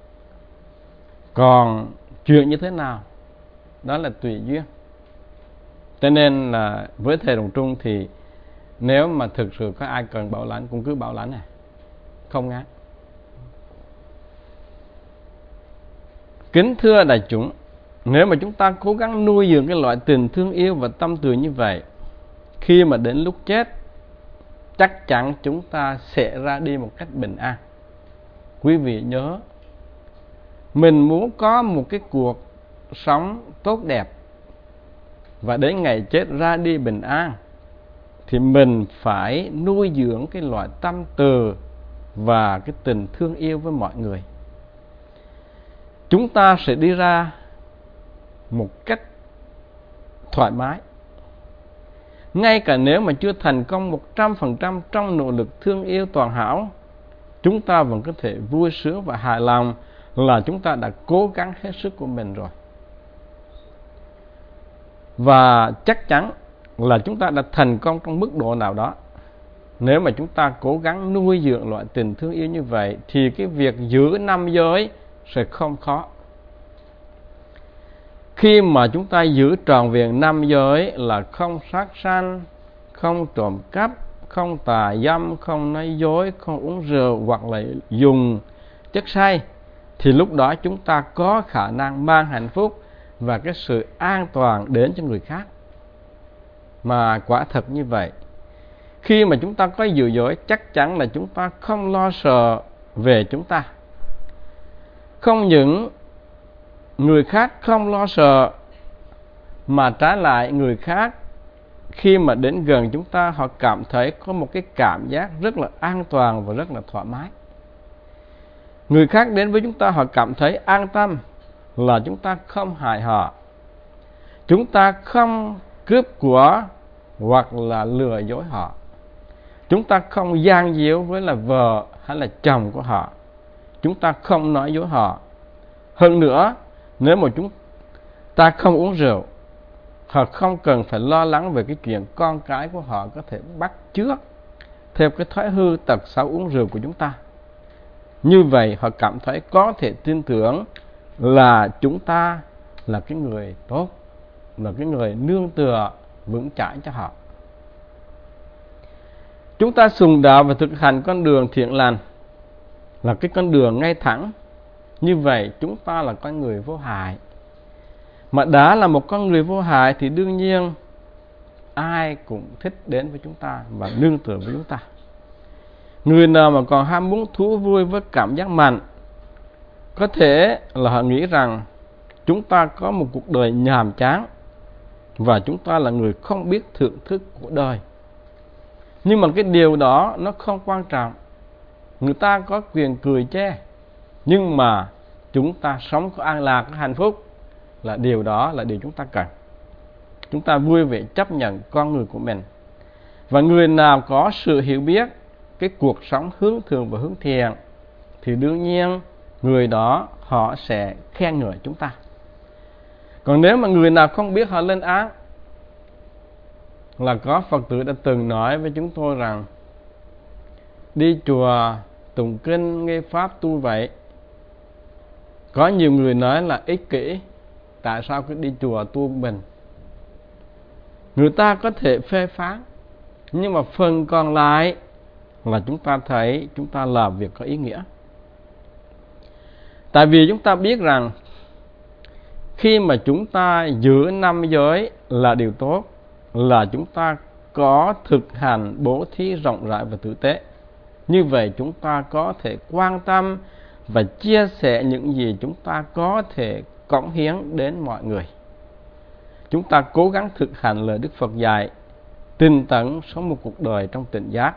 còn chuyện như thế nào đó là tùy duyên. Cho nên là với thầy Đồng Trung thì nếu mà thực sự có ai cần bảo lãnh cũng cứ bảo lãnh này, không ngán. Kính thưa đại chúng, nếu mà chúng ta cố gắng nuôi dưỡng cái loại tình thương yêu và tâm từ như vậy, khi mà đến lúc chết, chắc chắn chúng ta sẽ ra đi một cách bình an. Quý vị nhớ, mình muốn có một cái cuộc sống tốt đẹp và đến ngày chết ra đi bình an thì mình phải nuôi dưỡng cái loại tâm từ và cái tình thương yêu với mọi người. Chúng ta sẽ đi ra một cách thoải mái. Ngay cả nếu mà chưa thành công 100% trong nỗ lực thương yêu toàn hảo, chúng ta vẫn có thể vui sướng và hài lòng là chúng ta đã cố gắng hết sức của mình rồi. Và chắc chắn là chúng ta đã thành công trong mức độ nào đó. Nếu mà chúng ta cố gắng nuôi dưỡng loại tình thương yêu như vậy thì cái việc giữ 5 giới sẽ không khó. Khi mà chúng ta giữ trọn vẹn 5 giới là không sát sanh, không trộm cắp, không tà dâm, không nói dối, không uống rượu hoặc là dùng chất say, thì lúc đó chúng ta có khả năng mang hạnh phúc và cái sự an toàn đến cho người khác. Mà quả thật như vậy, khi mà chúng ta có dữ dội, chắc chắn là chúng ta không lo sợ về chúng ta. Không những người khác không lo sợ, mà trái lại người khác khi mà đến gần chúng ta, họ cảm thấy có một cái cảm giác rất là an toàn và rất là thoải mái. Người khác đến với chúng ta, họ cảm thấy an tâm là chúng ta không hại họ, chúng ta không cướp của hoặc là lừa dối họ, chúng ta không gian díu với là vợ hay là chồng của họ, chúng ta không nói dối họ. Hơn nữa, nếu mà chúng ta không uống rượu, họ không cần phải lo lắng về cái chuyện con cái của họ có thể bắt chước theo cái thói hư tật xấu uống rượu của chúng ta. Như vậy họ cảm thấy có thể tin tưởng là chúng ta là cái người tốt, là cái người nương tựa vững chãi cho họ. Chúng ta sùng đạo và thực hành con đường thiện lành, là cái con đường ngay thẳng. Như vậy chúng ta là con người vô hại. Mà đã là một con người vô hại thì đương nhiên ai cũng thích đến với chúng ta và nương tựa với chúng ta. Người nào mà còn ham muốn thú vui với cảm giác mạnh, có thể là họ nghĩ rằng chúng ta có một cuộc đời nhàm chán và chúng ta là người không biết thưởng thức của đời. Nhưng mà cái điều đó nó không quan trọng. Người ta có quyền cười chê, nhưng mà chúng ta sống có an lạc, có hạnh phúc, là điều đó là điều chúng ta cần. Chúng ta vui vẻ chấp nhận con người của mình. Và người nào có sự hiểu biết cái cuộc sống hướng thượng và hướng thiện thì đương nhiên người đó họ sẽ khen ngợi chúng ta. Còn nếu mà người nào không biết, họ lên án. Là có Phật tử đã từng nói với chúng tôi rằng đi chùa tụng kinh nghe pháp tu vậy. Có nhiều người nói là ích kỷ, tại sao cứ đi chùa tu mình. Người ta có thể phê phán, nhưng mà phần còn lại là chúng ta thấy chúng ta làm việc có ý nghĩa. Tại vì chúng ta biết rằng khi mà chúng ta giữ 5 giới là điều tốt, là chúng ta có thực hành bố thí rộng rãi và tử tế. Như vậy chúng ta có thể quan tâm và chia sẻ những gì chúng ta có thể cống hiến đến mọi người. Chúng ta cố gắng thực hành lời Đức Phật dạy, tinh tấn sống một cuộc đời trong tỉnh giác.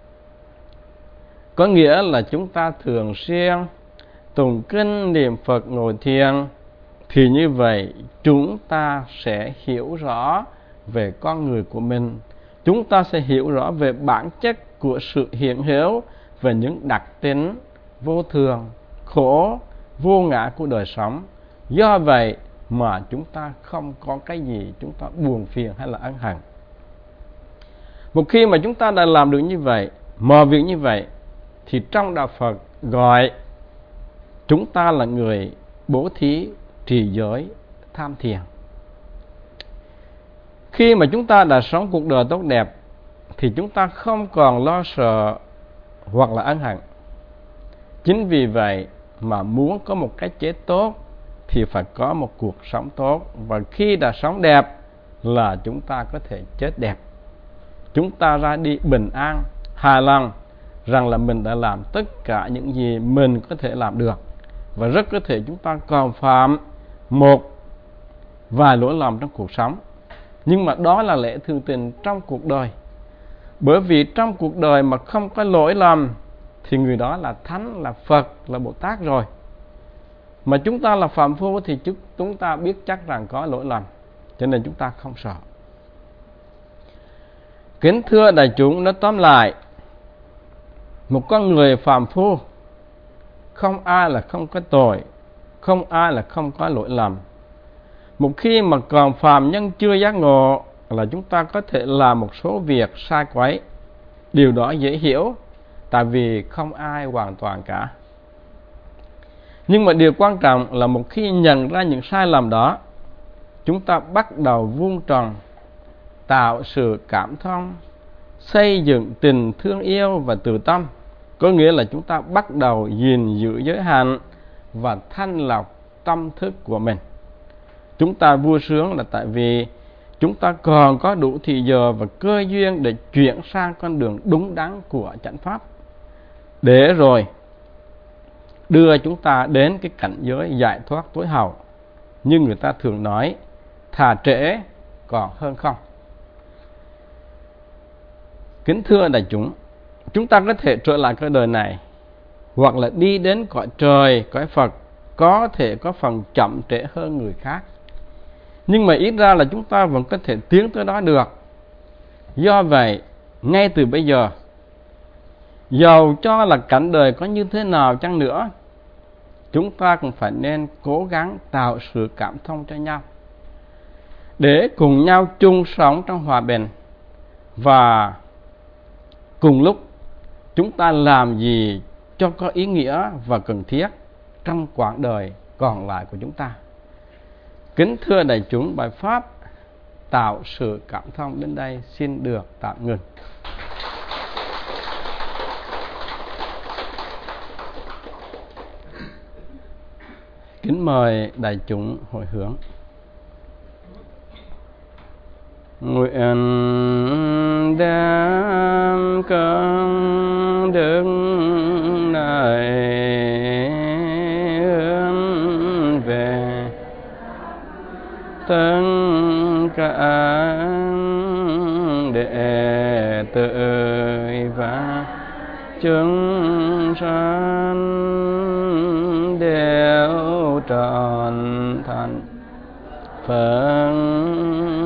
Có nghĩa là chúng ta thường xuyên tụng kinh, niệm Phật, ngồi thiền, thì như vậy chúng ta sẽ hiểu rõ về con người của mình. Chúng ta sẽ hiểu rõ về bản chất của sự hiện hữu và những đặc tính vô thường, khổ, vô ngã của đời sống. Do vậy mà chúng ta không có cái gì chúng ta buồn phiền hay là ân hận. Một khi mà chúng ta đã làm được như vậy, mọi việc như vậy, thì trong Đạo Phật gọi chúng ta là người bố thí, trì giới, tham thiền. Khi mà chúng ta đã sống cuộc đời tốt đẹp thì chúng ta không còn lo sợ hoặc là ân hận. Chính vì vậy mà muốn có một cái chết tốt thì phải có một cuộc sống tốt. Và khi đã sống đẹp là chúng ta có thể chết đẹp. Chúng ta ra đi bình an, hài lòng rằng là mình đã làm tất cả những gì mình có thể làm được. Và rất có thể chúng ta còn phạm một vài lỗi lầm trong cuộc sống. Nhưng mà đó là lẽ thường tình trong cuộc đời. Bởi vì trong cuộc đời mà không có lỗi lầm thì người đó là Thánh, là Phật, là Bồ Tát rồi. Mà chúng ta là phàm phu thì chúng ta biết chắc rằng có lỗi lầm, cho nên chúng ta không sợ. Kính thưa đại chúng, nói tóm lại, một con người phàm phu, không ai là không có tội, không ai là không có lỗi lầm. Một khi mà còn phàm nhân chưa giác ngộ là chúng ta có thể làm một số việc sai quấy. Điều đó dễ hiểu, tại vì không ai hoàn toàn cả. Nhưng mà điều quan trọng là một khi nhận ra những sai lầm đó, chúng ta bắt đầu vuông tròn, tạo sự cảm thông, xây dựng tình thương yêu và từ tâm, có nghĩa là chúng ta bắt đầu gìn giữ giới hạn và thanh lọc tâm thức của mình. Chúng ta vui sướng là tại vì chúng ta còn có đủ thì giờ và cơ duyên để chuyển sang con đường đúng đắn của chánh pháp, để rồi đưa chúng ta đến cái cảnh giới giải thoát tối hậu. Như người ta thường nói, thà trễ còn hơn không. Kính thưa đại chúng ta có thể trở lại cái đời này, hoặc là đi đến cõi trời, cõi Phật, có thể có phần chậm trễ hơn người khác. Nhưng mà ít ra là chúng ta vẫn có thể tiến tới đó được. Do vậy, ngay từ bây giờ, dầu cho là cảnh đời có như thế nào chăng nữa, chúng ta cũng phải nên cố gắng tạo sự cảm thông cho nhau, để cùng nhau chung sống trong hòa bình. Và cùng lúc chúng ta làm gì cho có ý nghĩa và cần thiết trong quãng đời còn lại của chúng ta. Kính thưa đại chúng, bài pháp tạo sự cảm thông đến đây xin được tạm ngừng. Kính mời đại chúng hồi hướng. Nguyện đem công đức này hướng về tất cả đệ tử và chúng sanh đều trọn thành Phật